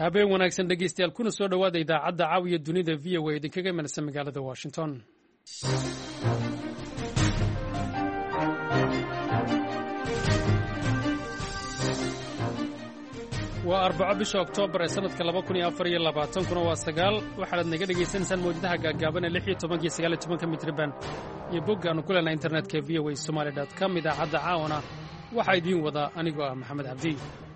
habeen wanaagsan dhegeystayaal kuna soo dhowaada idaacadda caawiya dunida VOA idinkaga imanaysa magaalada Washington. waa 4 bisha Oktoobar ee sanadka 2024 kuna waa 9 waxaad naga dhageysanaysaan mowjadaha gaagaaban ee 16 iyo 19 mitirban iyo boggaanu ku leenahay internetka voasomali.com. idaacadda caawana waxaa idiin wada anigoo ah Maxamed Cabdi.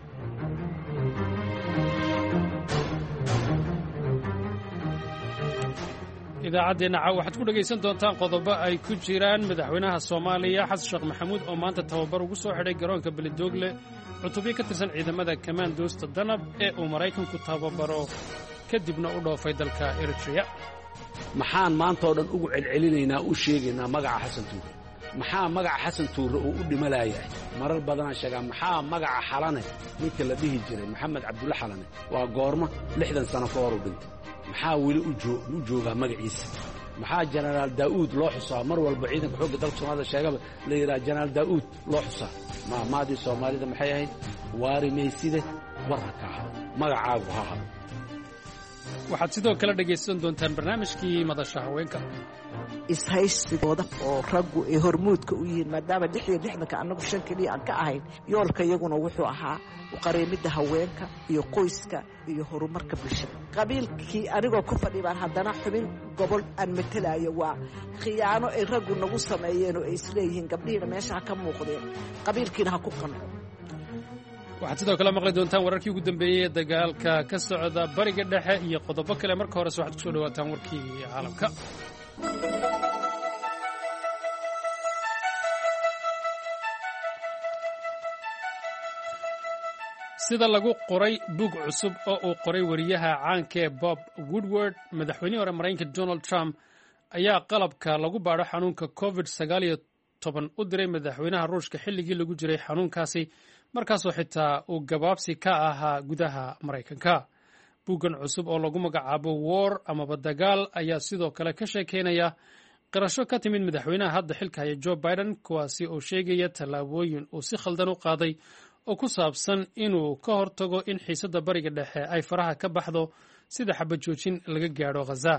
idaacaddeena caawa waxaad ku dhegaysan doontaan qodobo ay ku jiraan madaxweynaha Soomaaliya Xasan Sheekh Maxamuud oo maanta tababar ugu soo xidhay garoonka Beledoogle cutubyo ka tirsan ciidamada Commandos Danab ee uu Maraykanku tababaro kadibna u dhoofay dalka Eritrea. maxaan maanta oo dhan ugu celcelinaynaa u sheegaynaa magaca Xasan Tuure maxaa magaca Xasan Tuure uu u dhimalayahay marar badan sheegaa maxaa magaca Xalane ninka la dhihi jiray Maxamed Cabdulla Xalane waa goorma 60 sano ka hor u dhintay maxaa weli u joogaa magaciisa maxaa Generaal Daawud loo xusaa mar walba ciidanka xoogga dalka Soomaaliya sheegaba la yiraahdo Generaal Daawud loo xusaa maadii Soomaalida maxay ahayd waari meyside warka magacaagu ha hado. waxaad sidoo kale dhegaysan doontaan barnaamijkii madasha haweenka ishaysigooda oo raggu ay hormuudka u yihiin maadaama 66 annagu 5 kaliya aan ka ahayn yoolka iyaguna wuxuu ahaa u qareemida haweenka iyo qoyska iyo horumarka bulshada. qabiilkii anigoo ku fadhibaan haddana xubin gobol aan matalayo waa khiyaano ay raggu nagu sameeyeen oo ay isleeyihiin gabdhihiina meesha ka muuqdeen qabiilkiina ha ku qanco. waxaad sidoo kale maqli doontaan wararkii ugu dambeeyey ee dagaalka ka socda bariga dhexe iyo qodobo kale. marka horese waxaad ku soo dhawaataan warkii caalamka. sida lagu qoray bug cusub oo uu qoray wariyaha caanka ee Bob Woodward, madaxweynihii hore Maraykanka Donald Trump ayaa qalabka lagu baadho xanuunka COVID-19 u diray madaxweynaha Ruushka xilligii lagu jiray xanuunkaasi markaasoo xitaa uu gabaabsi ka ahaa gudaha Maraykanka. buuggan cusub oo lagu magacaabo War amaba Dagaal ayaa sidoo kale ka sheekeynaya qirasho ka timid madaxweynaha hadda xilka haya Joe Biden, kuwaasi oo sheegaya tallaabooyin uu si khaldan u qaaday oo ku saabsan inuu ka hortago in xiisadda bariga dhexe ay faraha ka baxdo sida xabad joojin laga gaadho Gaza.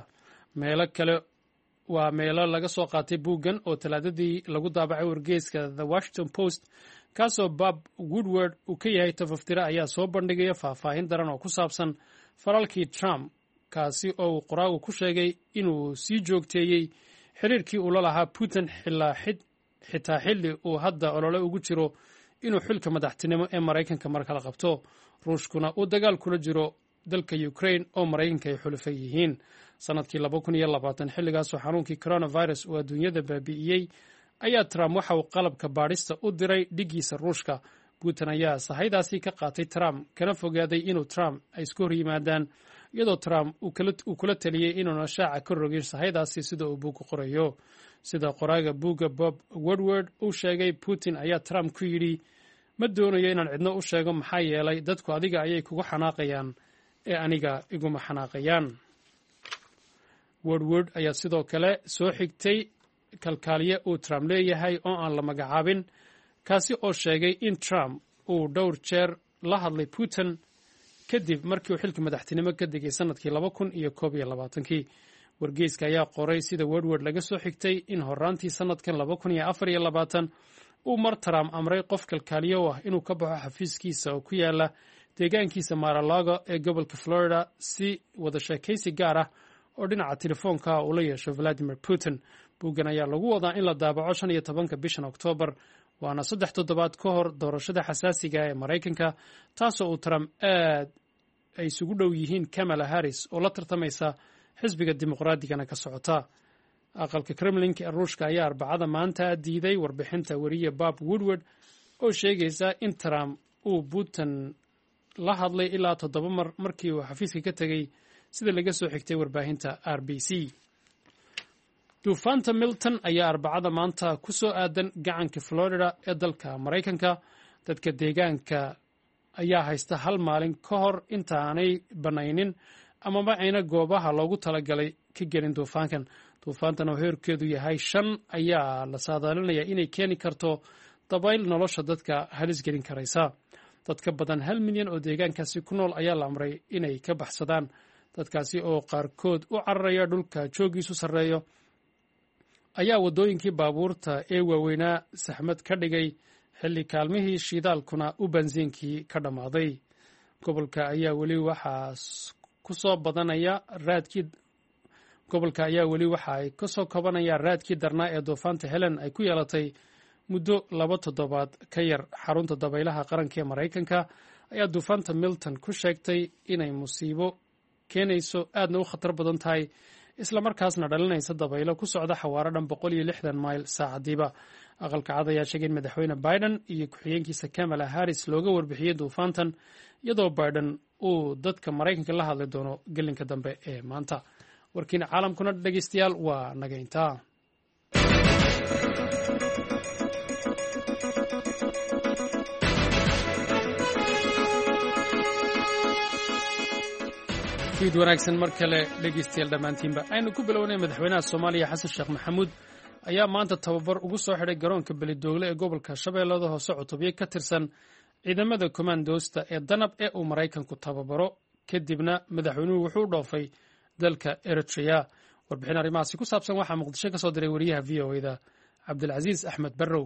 meelo laga soo qaatay buuggan oo talaadadii lagu daabacay wargeyska The Washington Post kaasoo Bob Woodward uu ka yahay tafaftira ayaa soo bandhigaya faahfaahin daran oo ku saabsan faralkii Trump, kaasi oo uu qoraagu ku sheegay inuu sii joogteeyey xiriirkii uu la lahaa Putin xitaa xilli uu hadda olole ugu jiro inuu xilka madaxtinimo ee Maraykanka mar kala qabto. Ruushkuna uu dagaal kula jiro dalka Ukraine oo Maraykanka ay xulufay yihiin. sanadkii 2020 xilligaasoo xanuunkii coronavirus uu adduunyada baabi'iyey ayaa Trump waxa uu qalabka baadhista u diray dhigiisa Ruushka. Putin ayaa sahaydaasi ka qaatay Trump kana fogaaday inuu Trump ay isku hor yimaadaan, iyadoo Trump uu kula taliyey inuuna shaaca ka rogin sahaydaasi sida uu buugga qorayo. sida qoraaga buugga Bob Woodward uu sheegay, Putin ayaa Trump ku yidhi ma doonayo inaan cidno u sheego maxaa yeelay dadku adiga ayay kugu xanaaqayaan ee aniga iguma xanaaqayaan. Woodward ayaa sidoo kale soo xigtay kalkaaliye uu Trump leeyahay oo aan la magacaabin, kaasi oo sheegay in Trump uu dhowr jeer la hadlay Putin kadib markii uu xilka madaxtinimo ka degay sanadkii 2021. wargeyska ayaa qoray sida Woodward laga soo xigtay in horaantii sanadkan 2024 uu mar Trump amray qof kalkaaliye u ah inuu ka baxo xafiiskiisa oo ku yaala deegaankiisa Mar-a-Lago ee gobolka Florida si wada sheekaysi gaar ah oo dhinaca telefoonka uu la yeesho Vladimir Putin. buuggan ayaa lagu wadaa in la daabaco 15 bishan Oktoobar, waana 3 toddobaad ka hor doorashada xasaasiga ee Maraykanka, taasoo uu Trump aad ay isugu dhow yihiin Kamala Harris oo la tartamaysa xisbiga dimuqraadiga ka socota. aqalka Kremlinka ee Ruushka ayaa Arbacada maanta diiday warbixinta wariye Bob Woodward oo sheegaysa in Trump uu Putin la hadlay ilaa 7 mar markii uu xafiiska ka tegay, sida laga soo xigtay warbaahinta RBC. duufaanta Milton ayaa Arbacada maanta ku soo aadan gacanka Florida ee dalka Maraykanka. dadka deegaanka ayaa haysta hal maalin ka hor intaanay banaynin amaba ayna goobaha loogu talagalay ka gelin duufaankan. duufaantan oo heerkeedu yahay 5 ayaa la saadaalinayaa inay keeni karto dabayl nolosha dadka halis gelin karaysa. dad ka badan 1 milyan oo deegaankaasi ku nool ayaa la amray inay ka baxsadaan dadkaasi oo qaarkood u cararaya dhulka joogiisu sarreeyo ayaa waddooyinkii baabuurta ee waaweynaa saxmad ka dhigay xilli kaalmihii shidaalkuna u bansiinkii ka dhammaaday gobolka ayaa weli waxaa ka soo kabanaya raadkii darnaa ee duufaanta helen ay ku yeelatay muddo 2 toddobaad ka yar xarunta dabaylaha qaranka ee maraykanka ayaa duufaanta milton ku sheegtay inay musiibo keenayso aadna u khatar badan tahay islamarkaasna dhalinaysa dabaylo ku socda xawaaro dhan 160 mayl saacadiiba aqalka cad ayaa sheegay in madaxweyne biden iyo ku-xigeenkiisa kamala harris looga warbixiyey duufaantan iyadoo biden uu dadka maraykanka la hadli doono gelinka dambe ee maanta warkiina caalamkuna dhegeystayaal waa nagayntaa fiid wanaagsan mar kale dhegeystayaal dhammaantiinba aynu ku bilownay madaxweynaha soomaaliya xasan sheekh maxamuud ayaa maanta tababar ugu soo xidhay garoonka belidoogle ee gobolka shabeellada hoose cutubyo ka tirsan ciidamada komandoosta ee danab ee uu maraykanku tababaro kadibna madaxweynuhu wuxuu u dhoofay dalka eritrea warbixin arrimahaasi ku saabsan waxaa muqdisho ka soo diray wariyaha v o da cabdilcasiis axmed barrow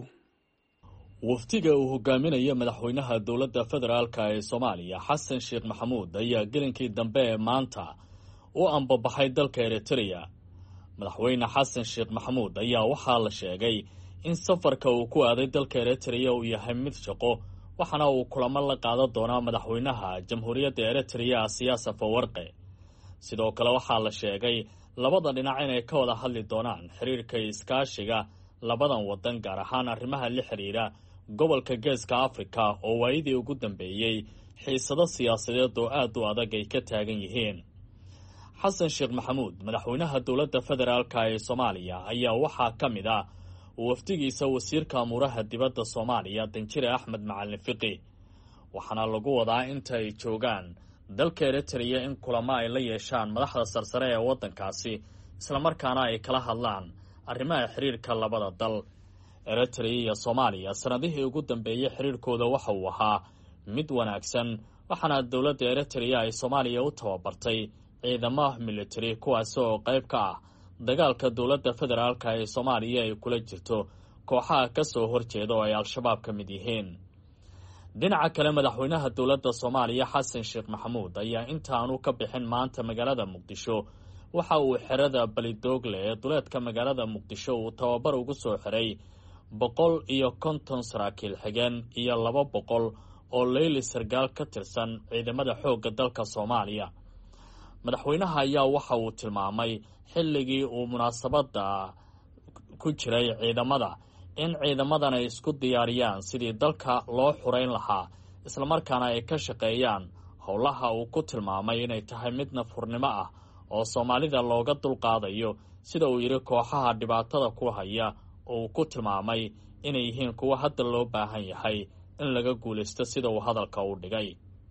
waftiga uu hogaaminayo madaxweynaha dowladda federaalk ee soomaaliya xasan sheekh maxamuud ayaa gelinkii dambe ee maanta u ambabaxay dalka eritrea madaxweyne xasan sheekh maxamuud ayaa waxaa la sheegay in safarka uu ku aaday dalka eritrea uu yahay mid shaqo waxaana uu kulamo la qaadan doonaa madaxweynaha jamhuuriyadda eritrea siyaasa fawarqe sidoo kale waxaa la sheegay labada dhinac inay ka wada hadli doonaan xiriirka iskaashiga labadan waddan gaar ahaan arrimaha la xidhiidha gobolka geeska afrika oo waayadii ugu dambeeyey xiisado siyaasadeed oo aad u adag ay ka taagan yihiin xasan sheekh maxamuud madaxweynaha dowladda federaalk ee soomaaliya ayaa waxaa ka mid ah wafdigiisa wasiirka amuuraha dibadda soomaaliya danjire axmed macalin fiqi waxaana lagu wadaa inta ay joogaan dalka eritrea in kulamo ay la yeeshaan madaxda sarsare ee waddankaasi islamarkaana ay kala hadlaan arrimaha xiriirka labada dal eritrea iyo soomaaliya sanadihii ugu dambeeyey xiriirkooda waxa uu ahaa mid wanaagsan waxaana dowladda eritrea ay soomaaliya u tababartay ciidamo militari kuwaasi oo qayb ka ah dagaalka dowladda federaalk ee soomaaliya ay kula jirto kooxaha ka soo horjeeda oo ay al-shabaab ka mid yihiin dhinaca kale madaxweynaha dowladda soomaaliya xasan sheekh maxamuud ayaa intaanu ka bixin maanta magaalada muqdisho waxa uu xerada balidoogle ee duleedka magaalada muqdisho uu tababar ugu soo xiray 150 saraakiil xigeen iyo 200 oo leyli sargaal ka tirsan ciidamada xoogga dalka soomaaliya madaxweynaha ayaa waxa uu tilmaamay xilligii uu munaasabadda ku jiray ciidamada in ciidamadan ay isku diyaariyaan sidii dalka loo xurayn lahaa islamarkaana ay ka shaqeeyaan howlaha uu ku tilmaamay inay tahay mid nafurnimo ah oo soomaalida looga dulqaadayo sida uu yidhi kooxaha dhibaatada ku haya oo uu ku tilmaamay inay yihiin kuwa hadda loo baahan yahay in laga guulaysto sida uu hadalka u dhigay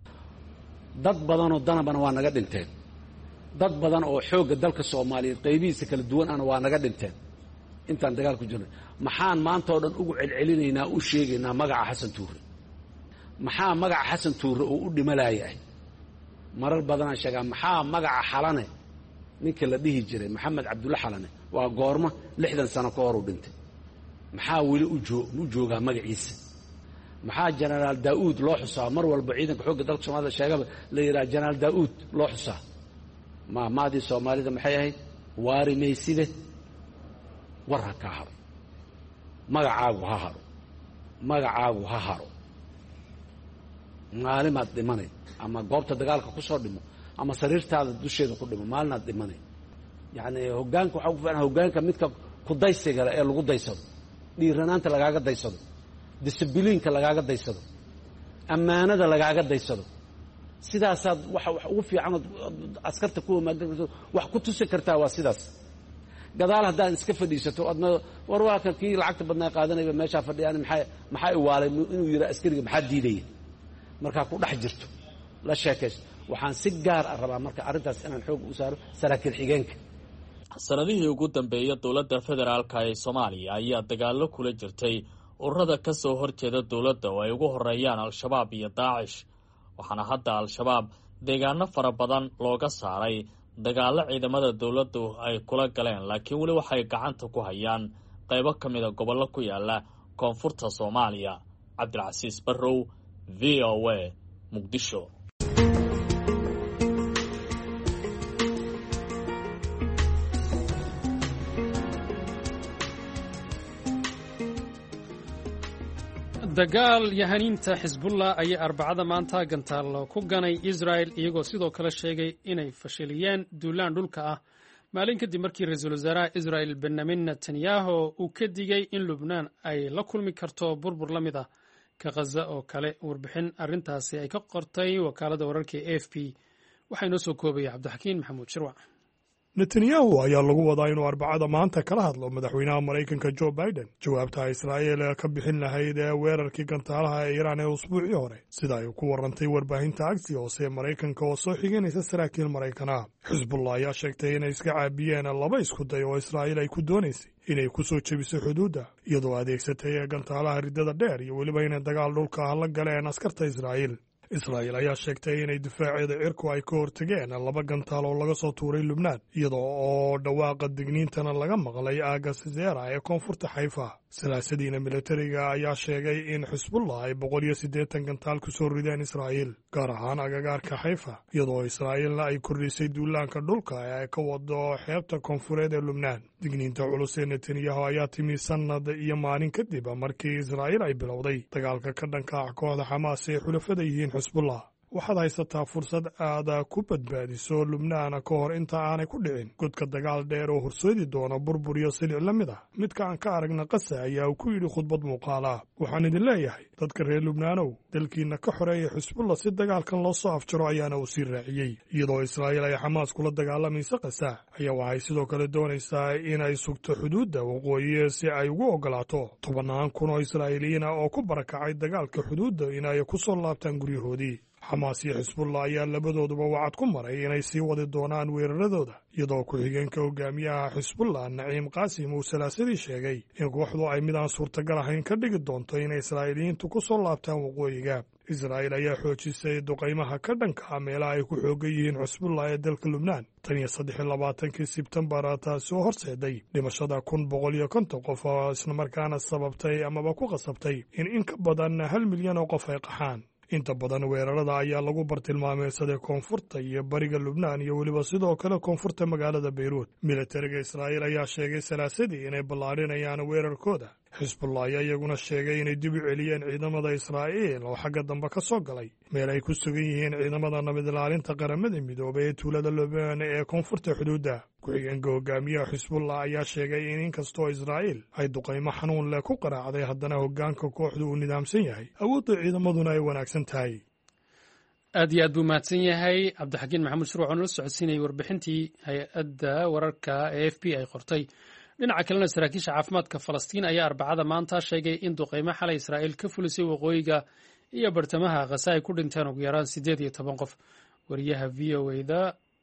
dad badanoo danabana waa naga dhinteen dad badan oo xoogga dalka soomaaliyeed qaybihiisa kala duwan ana waa naga dhinteen intaan dagaal ku jirnay maxaan maanta oo dhan ugu celcelinaynaa u sheegaynaa magaca xasan tuure maxaa magaca xasan tuure oo u dhimalayahay marar badanaan sheegaa maxaa magaca xalane ninka la dhihi jiray maxamed cabdulla xalane waa goorma 60 sano ka hor u dhintay maxaa weli u joogaa magaciisa maxaa jenaraal daa'uud loo xusaa mar walba ciidanka xoogga dalka soomaalida sheegaba la yidhaha jenaraal daa'uud loo xusaa maadii soomaalida maxay ahayd waari mayside war ha kaa haro magacaagu ha haro magacaagu ha haro maalimaad dhimanay ama goobta dagaalka ku soo dhimo ama sariirtaada dusheeda ku dhimo maalinaad dhimanay yacni hoggaanka waxaa ku fiican hoggaanka midka kudaysigale ee lagu daysado dhiiranaanta lagaaga daysado disibiliinka lagaaga daysado ammaanada lagaaga daysado sidaasaad wax ugu fiican askarta ku maagayso wax ku tusi kartaa waa sidaas gadaal haddaan iska fadhiisato adna war waa kan kii lacagta badnaa qaadanayba meeshaa fadhiyaan maxaa iwaalay inuu yidhaa askariga maxaa diidaya markaa ku dhex jirto la sheekayso waxaan si gaar ah rabaa marka arrintaas inaan xoog u saaro saraakiil xigeenka sanadihii ugu dambeeya dowladda federaalk ee soomaaliya ayaa dagaallo kula jirtay ururada ka soo horjeeda dowladda oo ay ugu horeeyaan al-shabaab iyo daacish waxaana hadda al-shabaab deegaano fara badan looga saaray dagaallo ciidamada dowladdu ay kula galeen laakiin weli waxay gacanta ku hayaan qaybo ka mida gobollo ku yaala koonfurta soomaaliya. cabdilcasiis barrow, v o a, muqdisho. dagaal yahaniinta xisbullah ayaa arbacada maanta gantaal ku ganay israel iyagoo sidoo kale sheegay inay fashiliyeen duulaan dhulka ah maalin kadib markii ra-iisul wasaaraha israel benyamin netanyahu uu ka digay in lubnaan ay la kulmi karto burbur la mid ah ka khaza oo kale. warbixin arrintaasi ay ka qortay wakaaladda wararka e f p waxaa inoo soo koobaya cabdixakiin maxamuud shirwac. netanyahu ayaa lagu wadaa inuu arbacada maanta kala hadlo madaxweynaha maraykanka jo biden jawaabta israa'il ka bixin lahayd ee weerarkii gantaalaha ee iiraan ee usbuucii hore sida ay ku warantay warbaahinta axios ee maraykanka oo soo xiganaysa saraakiil maraykana. xisbullah ayaa sheegtay inay iska caabiyeen laba isku day oo israa'iil ay ku doonaysay inay ku soo jebiso xuduudda iyadoo adeegsatay gantaalaha riddada dheer iyo weliba inay dagaal dhulka ah la galeen askarta israa'iil. israa'iil ayaa sheegtay inay difaaceeda cirku ay ka hortageen laba gantaal oo laga soo tuuray lubnaan iyadoo oo dhawaaqa digniintana laga maqlay aagga sizeera ee koonfurta xayfa. salaasadiina militariga ayaa sheegay in xisbullah ay 180 gantaal ku soo rideen israa'iil gaar ahaan agagaarka xayfa iyadoo israa'iilna ay kordhisay duulaanka dhulka ee ay ka wado xeebta koonfureed ee lubnaan. digniinta culus ee netanyahu ayaa timi sannad iyo maalin kadib markii israa'iil ay bilowday dagaalka ka dhanka ah kooxda xamaas ee xulafada yihiin xisbullah. waxaad haysataa fursad aad ku badbaadiso lubnaan ka hor inta aanay ku dhicin godka dagaal dheer oo horseedi doona burbur iyo silic la mid ah midka aan ka aragna qasa ayaa uu ku yidhi khudbad muuqaala. waxaan idin leeyahay dadka reer lubnaanow dalkiina ka xoreeya xisbullah si dagaalkan loo soo afjaro ayaana uu sii raaciyey. iyadoo israa'iil ay xamaas kula dagaalamaysa qasa ayaa waxay sidoo kale doonaysaa inay sugto xuduudda waqooyi si ay ugu oggolaato 10,000 kun oo israa'iiliyiin ah oo ku barakacay dagaalka xuduudda inay ku soo laabtaan guryahoodii. xamaas iyo xisbullah ayaa labadooduba wacad ku maray inay sii wadi doonaan weeraradooda iyadoo ku-xigeenka hogaamiyaha xisbullah naciim qaasim uu salaasadii sheegay in kooxdu ay mid aan suurtagal ahayn ka dhigi doonto inay israa'iiliyiintu ku soo laabtaan waqooyiga. israa'iil ayaa xoojisay duqaymaha ka dhanka ah meelaha ay ku xoogan yihiin xisbullah ee dalka lubnaan tan iyo 23 sebtembar taasi oo horseeday dhimashada 150 qof oo islamarkaana sababtay amaba ku qasabtay in ka badan 1 milyan oo qof ay qaxaan. inta badan weerarada ayaa lagu bartilmaameysaday koonfurta iyo bariga lubnaan iyo weliba sidoo kale koonfurta magaalada beyruut. militariga israa'iil ayaa sheegay salaasadii inay ballaarinayaan weerarkooda. xisbullah ayaa iyaguna sheegay inay dib u celiyeen ciidamada israa'iil oo xagga dambe ka soo galay meel ay ku sugan yihiin ciidamada nabad ilaalinta qaramada midoobay ee tuulada lubnaan ee koonfurta xuduudda. ku-xigeenka hogaamiyaha xisbullah ayaa sheegay in inkastoo israa'iil ay duqaymo xanuun leh ku qaraacday haddana hoggaanka kooxdu uu nidaamsan yahay awoodda ciidamaduna ay wanaagsan tahay. aad iyo aad buu mahadsan yahay cabdixakiin maxamuud shirwac oo nala socodsiinayay warbixintii hay-adda wararka ee f b ay qortay. dhinaca kalena saraakiisha caafimaadka falastiin ayaa arbacada maanta sheegay in duqaymo xalay israa'iil ka fulisay waqooyiga iyo bartamaha khasa ay ku dhinteen ugu yaraan 18 qof. wariyaha v o da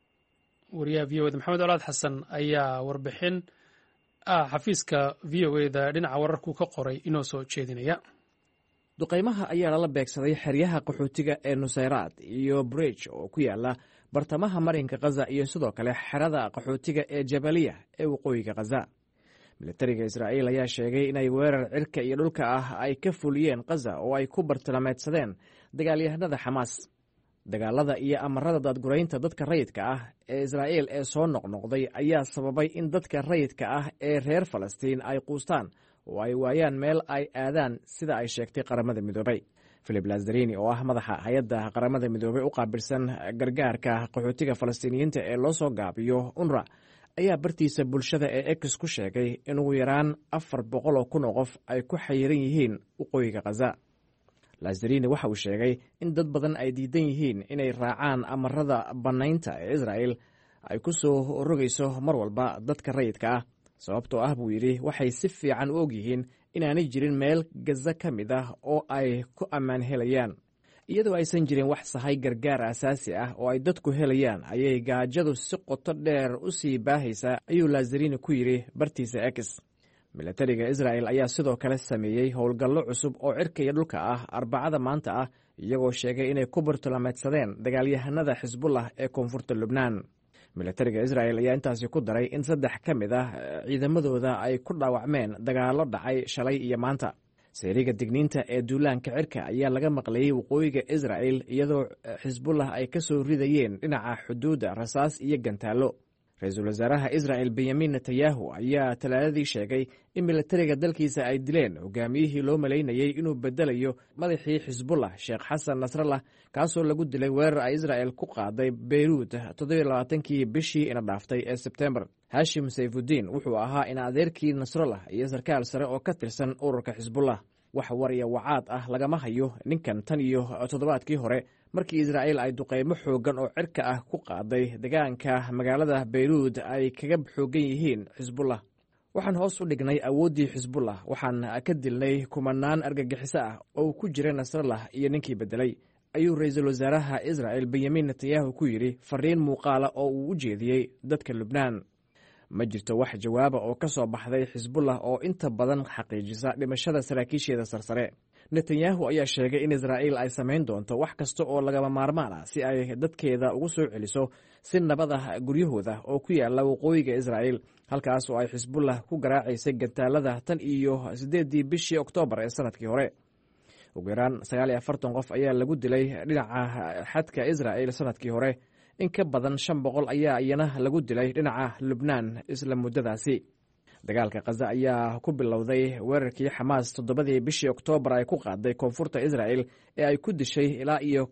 maxamed colaad xasan ayaa warbixin xafiiska v o da dhinaca wararku ka qoray inoo soo jeedinaya. duqaymaha ayaa lala beegsaday xeryaha qaxootiga ee nusayraad iyo bridge oo ku yaala bartamaha marinka khaza iyo sidoo kale xerada qaxootiga ee jabaliya ee waqooyiga khaza. militariga israa'iil ayaa sheegay inay weerar cirka iyo dhulka ah ay ka fuliyeen khaza oo ay ku bartilmaameedsadeen dagaalyahanada xamaas. dagaalada iyo amarada daadguraynta dadka rayidka ah ee israa'iil ee soo noqnoqday ayaa sababay in dadka rayidka ah ee reer falastiin ay quustaan oo ay waayaan meel ay aadaan sida ay sheegtay qaramada midoobay. filip lazarini oo ah madaxa hay-adda qaramada midoobey u qaabilsan gargaarka qaxootiga falastiiniyiinta ee loo soo gaabiyo unra ayaa bartiisa bulshada ee ex ku sheegay in ugu yaraan 400 kun oo qof ay ku xayiran yihiin waqooyiga khaza. lazarini waxa uu sheegay in dad badan ay diidan yihiin inay raacaan amarada bannaynta ee israa'iil ay ku soo rogayso mar walba dadka rayidka ah sababtoo ah buu yidhi waxay si fiican u og yihiin inaanay jirin meel gaza ka mid ah oo ay ku ammaan helayaan. iyadoo aysan jirin wax sahay gargaar asaasi ah oo ay dadku helayaan ayay gaajadu si qoto dheer u sii baahaysaa ayuu lazarini ku yidhi bartiisa ex. milatariga israa'el ayaa sidoo kale sameeyey howlgallo cusub oo cirka iyo dhulka ah arbacada maanta ah iyagoo sheegay inay ku bartilmaameedsadeen dagaalyahanada xisbullah ee koonfurta lubnaan milatariga israa'el ayaa intaasi ku daray in 3 ka mid ah ciidamadooda ay ku dhaawacmeen dagaallo dhacay shalay iyo maanta seeriga digniinta ee duulaanka cirka ayaa laga maqlayey waqooyiga israa'el iyadoo xisbullah ay ka soo ridayeen dhinaca xuduudda rasaas iyo gantaallo ra-iisul wasaaraha israa'el benyamin netanyahu ayaa talaadadii sheegay in milatariga dalkiisa ay dileen hogaamiyihii loo malaynayey inuu bedelayo madaxii xisbullah sheekh xasan nasrallah kaasoo lagu dilay weerar ay israa'el ku qaaday beyruud 27kii bishii ina dhaaftay ee sebtembar hashim sayfudiin wuxuu ahaa in adeerkii nasrallah iyo sarkaal sare oo ka tirsan ururka xisbullah wax war iyo wacaad ah lagama hayo ninkan tan iyo toddobaadkii hore markii israa'el ay duqeymo xooggan oo cirka ah ku qaaday deegaanka magaalada beyruud ay kaga xooggan yihiin xisbullah waxaan hoos u dhignay awooddii xisbullah waxaan ka dilnay kumanaan argagixiso ah oo ku jira nasrallah iyo ninkii beddelay ayuu ra-iisul wasaaraha israa'el benyamin netanyahu ku yidhi fariin muuqaala oo uu u jeediyey dadka lubnaan ma jirto wax jawaaba oo ka soo baxday xisbullah oo inta badan xaqiijisa dhimashada saraakiisheeda sarsare netanyahu ayaa sheegay in israa'il ay samayn doonto wax kasta oo lagama maarmaan ah si ay dadkeeda ugu soo celiso si nabad ah guryahooda oo ku yaala waqooyiga israa'il halkaas oo ay xisbullah ku garaacaysay gantaalada tan iyo 8 bishii oktoobar ee sanadkii hore ugu yaraan 49 qof ayaa lagu dilay dhinaca xadka israa'il sanadkii hore in ka badan 500 ayaa iyana lagu dilay dhinaca lubnaan isla muddadaasi dagaalka khaza ayaa ku bilowday weerarkii xamaas 7 bishii oktoobar ay ku qaaday koonfurta israa'il ee ay ku dishay ilaa iyo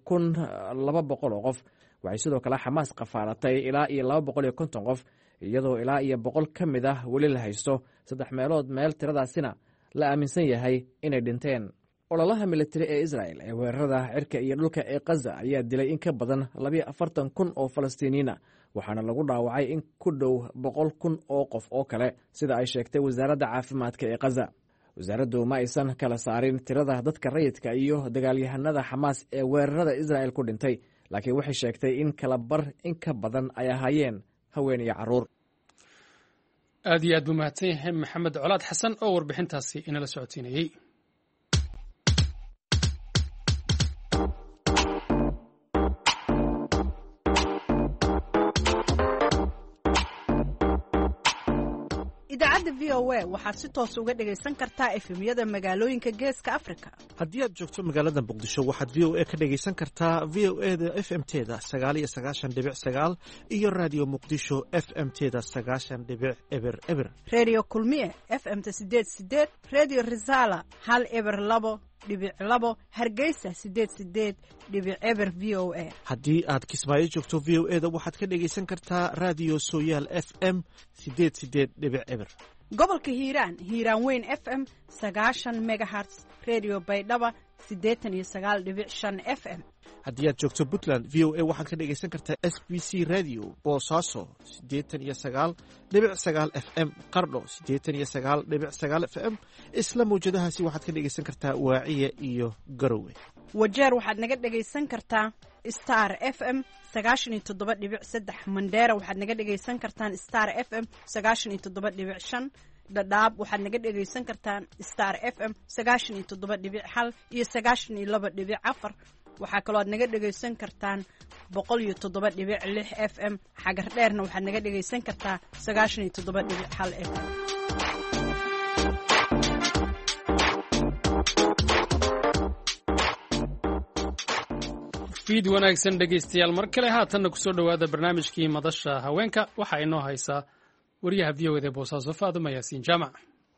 1200 oo qof waxay sidoo kale xamaas qafaalatay ilaa iyo 250 qof iyadoo ilaa iyo 100 ka mid ah weli la haysto 3 meelood meel tiradaasina la aaminsan yahay inay dhinteen ololaha militari ee israa'el ee weerarada cirka iyo dhulka ee khaza ayaa dilay in ka badan 42,000 oo falastiiniyiin ah waxaana lagu dhaawacay in ku dhow 100,000 oo qof oo kale sida ay sheegtay wasaaradda caafimaadka ee khaza wasaaraddu ma aysan kala saarin tirada dadka rayidka iyo dagaalyahanada xamaas ee weerarada israa'el ku dhintay laakiin waxay sheegtay in kala bar in ka badan ay ahaayeen haween iyo carruur aad iyo aad buu mahadsan yahay maxamed colaad xasan oo warbixintaasi inala socodsiinayey idaacadda v o a waxaad si toos uga dhegaysan kartaa efemyada magaalooyinka geeska afrika haddii aad joogto magaalada muqdisho waxaad v o a ka dhegaysan kartaa v o e da f m teda 9 iyo radio muqdisho f m teda 9.eber redio kulmiye f m ta 8 redio risala 102.2 hargeysa 88.eber v o a haddii aad kismaayo joogto v o e da waxaad ka dhegaysan kartaa radio sooyaal f m 88.eber gobolka hiiraan weyn f m 90 megahertz redio baydhaba 89.5 f m haddii aad joogto puntland v o a waxaad ka dhegaysan kartaa s b c radio boosaaso 89.9 f m qardho 89.9 f m isla mawjadahaasi waxaad ka dhegaysan kartaa waaciya iyo garowe wajeer waxaad naga dhegaysan kartaa star f m 97.3 mandheera waxaad naga dhegaysan kartaan star f m 97.5 dhadhaab waxaad naga dhegaysan kartaan star f m 97.1 iyo 92.4 waxaa kaloo aad naga dhegaysan kartaan 107.6 f m xagar dheerna waxaad naga dhegaysan kartaa 97.1 f m fiid wanaagsan dhegaystayaal mar kale haatanna kusoo dhowaada barnaamijkii madasha haweenka waxaa inoo haysaa wariyaha v o eda boosaaso faaduma yaasiin jaamac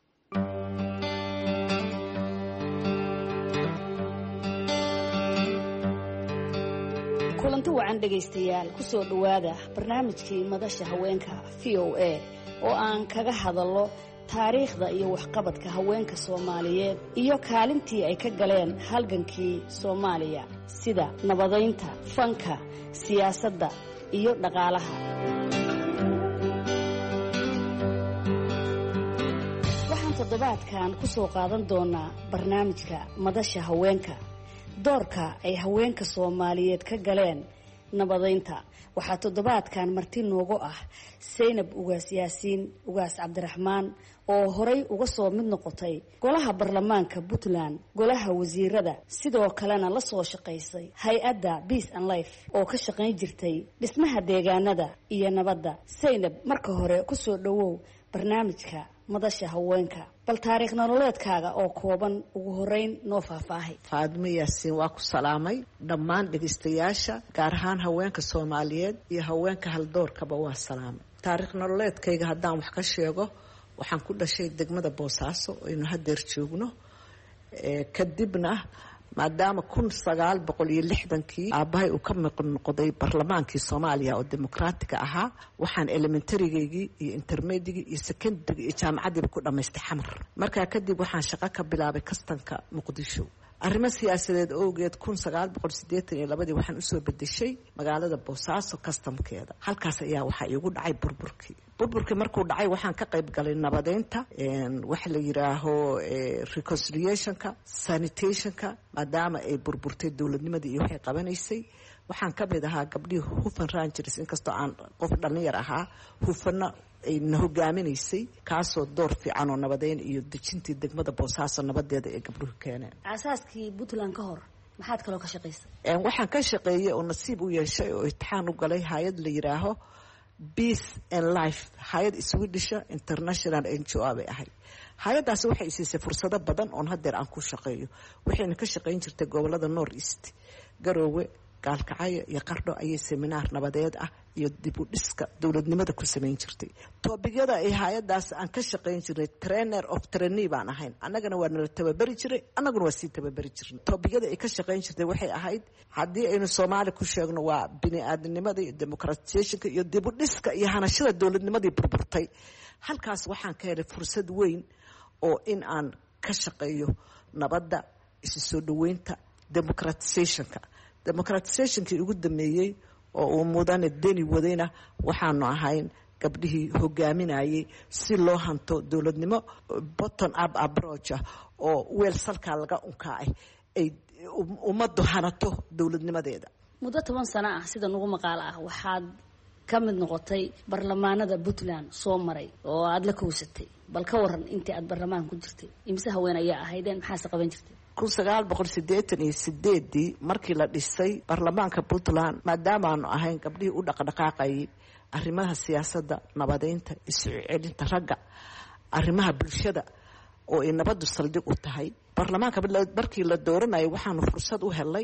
kulanti wacan dhegaystayaal kusoo dhowaada barnaamijkii madasha haweenka v o a oo aan kaga hadallo taariikhda iyo waxqabadka haweenka soomaaliyeed iyo kaalintii ay ka galeen halgankii soomaaliya sida nabadaynta fanka siyaasadda iyo dhaqaalaha waxaan toddobaadkan ku soo qaadan doonaa barnaamijka madasha haweenka doorka ay haweenka soomaaliyeed ka galeen nabadeynta. waxaa toddobaadkan marti noogu ah Saynab Ugaas Yaasiin Ugaas Cabdiraxmaan oo horay uga soo mid noqotay golaha baarlamaanka Puntland, golaha wasiirada, sidoo kalena la soo shaqaysay hay-adda Peace and Life oo ka shaqayn jirtay dhismaha deegaanada iyo nabadda. Saynab, marka hore ku soo dhawow barnaamijka madasha haweenka. bal taariikh nololeedkaaga oo kooban ugu horeyn noo faahfaahay. Faadmo Yaasiin waa ku salaamay dhammaan dhageystayaasha, gaar ahaan haweenka Soomaaliyeed iyo haweenka haldoorkaba waa salaamay. taariikh nololeedkayga haddaan wax ka sheego, waxaan ku dhashay degmada Boosaaso oo aynu haddeer joogno. kadibna maadaama 1960kii aabbahay uu ka maqan noqday baarlamaankii Soomaaliya oo dimuqraatiga ahaa, waxaan elementarygaygii iyo intermediate iyo secondary iyo jaamacadii ku dhamaystay Xamar. markaa kadib waxaan shaqo ka bilaabay kastanka Muqdisho. arrimo siyaasadeed awgeed 1982 waxaan u soo bedeshay magaalada Boosaaso kastamkeeda. halkaas ayaa waxa iigu dhacay burburkii markuu dhacay waxaan ka qayb galay nabadeynta, waxa la yiraaho reconciliationka, sanitationka, maadaama ay burburtay dawladnimadii iyo waxay qabanaysay. waxaan ka mid ahaa gabdhii Hufan Rangers, inkastoo aan qof dhalinyar ahaa, Hufana ayna hogaaminaysay, kaasoo door fiican oo nabadeyn iyo dejintii degmada Boosaaso nabadeeda ee gabdhuhu keeneen. aasaaskii Puntland ka hor maxaad kaloo ka shaqaysay? waxaan ka shaqeeyay oo nasiib u yeeshay oo imtixaan u galay hay'ad la yiraaho Peace and Life, hay'ad Swedish International NGO bay ahayd. hay'adaasi waxay siisay fursado badan oo haddeer aan ku shaqeeyo. waxayna ka shaqeyn jirtay gobolada North East, Garowe, Gaalkacyo iyo Qardho ayay seminar nabadeed ah iyo dib u dhiska dawladnimada ku sameyn jirtay. toobiyada ay hay'adaas aan ka shaqeyn jiray trainer of trainee baan ahayn. annagana waa nala tababari jiray, annaguna waa sii tababari jirnay. toobiyada ay ka shaqeyn jirtay waxay ahayd, haddii aynu Soomaali ku sheegno, waa bini'aadanimada iyo democratization iyo dib u dhiska iyo hanashada dawladnimadii burburtay. halkaas waxaan ka helay fursad weyn oo in aan ka shaqeeyo nabadda, isu soo dhaweynta, democratizationkii ugu dambeeyey oo uu mudane deni wadayna waxaanu ahayn gabdhihii hogaaminayay si loo hanto dawladnimo bottom up approach oo weel salkaa laga unkaay ay ummaddu hanato dawladnimadeeda. muddo 10 sano ah sida nagu maqaal ah waxaad ka mid noqotay baarlamaanada Puntland soo maray oo aad la kowsatay. bal ka waran intii aad baarlamaan ku jirtay, imse haween ayaa ahaydeen, maxaa qaban jirtay? 1988 markii la dhisay baarlamaanka Puntland, maadaama aanu ahayn gabdhihii u dhaqdhaqaaqayay arrimaha siyaasadda, nabadeynta, isu celinta ragga, arrimaha bulshada oo ay nabaddu saldhig u tahay, baarlamaanka markii la dooranayay waxaanu fursad u helay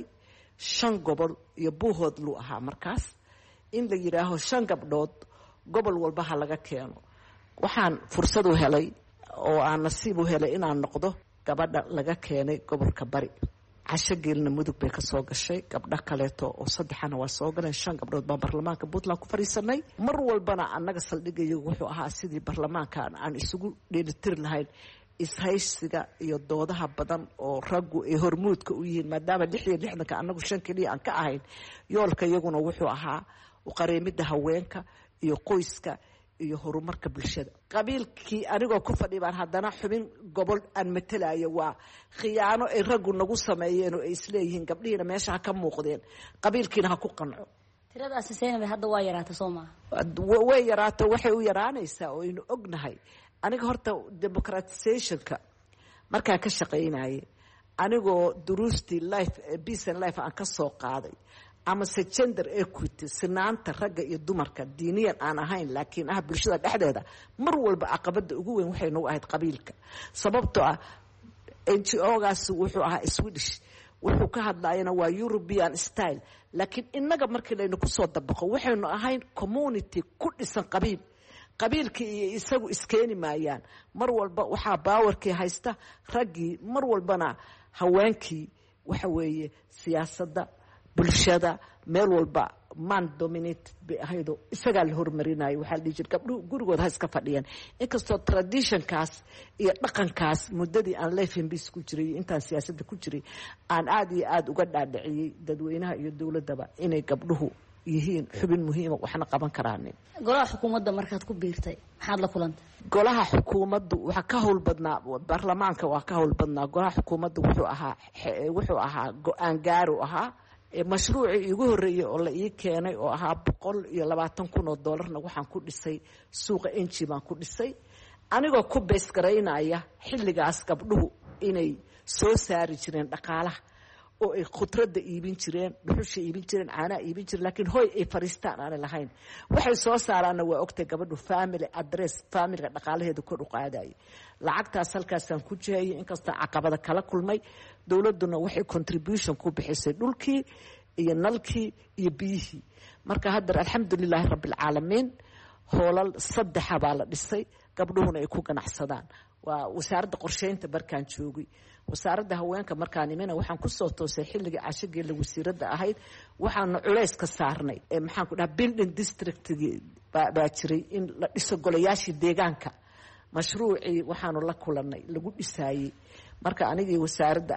5 gobol iyo buuhood lu ahaa markaas, in la yiraaho 5 gabdhood gobol walba ha laga keeno. waxaan fursad u helay oo aan nasiib u helay inaan noqdo gabadha laga keenay gobolka Bari. casho geelna Mudug bay ka soo gashay, gabdha kaleeto oo 3 waa soo galeen. 5 gabdhood baa baarlamaanka Puntland ku fariisanay. mar walbana annaga saldhigayo wuxuu ahaa sidii baarlamaanka aan isugu dheelitir lahayn ishaysiga iyo doodaha badan oo raggu ay hormuudka u yihiin, maadaama 66ka annagu 5 kaliya aan ka ahayn. yoolka iyaguna wuxuu ahaa u qareemida haweenka iyo qoyska iyo horumarka bulshada. qabiilkii anigoo ku fadhi baan haddana xubin gobol aan matalayo. waa khiyaano ay raggu nagu sameeyeen oo ay isleeyihiin gabdhihiina meesha ha ka muuqdeen, qabiilkiina ha ku qanco. tiradaasi Saynab hadda waa yaraatay Soomaa? way yaraato, waxay u yaraanaysaa oo aynu ognahay. aniga horta democratizationka markaan ka shaqeynayay, anigoo duruustii life Peace and Life aan ka soo qaaday, ama gender equity, sinaanta ragga iyo dumarka, diiniyan aan ahayn laakiin ah bulshada dhexdeeda, mar walba caqabada ugu weyn waxay nagu ahayd qabiilka. sababtoo ah NGO-gaas wuxuu ahaa Swedish, wuxuu ka hadlayana waa European style, laakiin inaga markii laynu ku soo dabaqo waxaynu ahayn community ku dhisan qabiil. qabiilkii iyo isagu iskeeni maayaan. mar walba waxaa baawarkii haysta raggii, mar walbana haweenkii waxa weeye siyaasadda, bulshada, meel walba man dominate bay ahayd oo isagaa la hormarinayo. waxaa la dhihi jiray gabdhuhu gurigooda ha iska fadhiyaan. inkastoo traditionkaas iyo dhaqankaas muddadii aan life and peace ku jiray, intaan siyaasadda ku jiray, aan aad iyo aad uga dhaadhiciyey dadweynaha iyo dowladdaba inay gabdhuhu yihiin xubin muhiima, waxna qaban karaan. golaha xukuumadda markaad ku biirtay maxaad la kulantay? golaha xukuumaddu waxa ka howl badnaa, baarlamaanka waa ka howl badnaa. golaha xukuumaddu wuxuu ahaa go'aan gaaru ahaa, mashruucii iigu horreeyey oo la ii keenay oo ahaa $120,000 waxaan ku dhisay suuqa enji baan ku dhisay anigoo ku beesgaraynaya xilligaas gabdhuhu inay soo saari jireen dhaqaalaha oo ay khudradda iibin jireen dhuxusha iibin jireen caanaha iibin jireen laakiin hoy ay fariistaan aanay lahayn waxay soo saaraanna waa ogtay gabadhu family address familiga dhaqaalaheeda kor u qaadayay lacagtaas halkaasaan ku jihayay inkastoo caqabada kala kulmay dowladduna waxay contribution ku bixisay dhulkii iyo nalkii iyo biyihii marka haddar alxamdulilaahi rabbilcaalamiin hoolal 3 baa la dhisay gabdhuhuna ay ku ganacsadaan waa wasaaradda qorsheynta markaan joogay wasaaradda haweenka markaan imina waxaan ku soo toosay xilligii cashageela wasiiradda ahayd waxaana culays ka saarnay maxaan ku dhahaa building district baa jiray in la dhiso golayaashii deegaanka mashruucii waxaanu la kulanay lagu dhisaayey marka anagii wasaaradda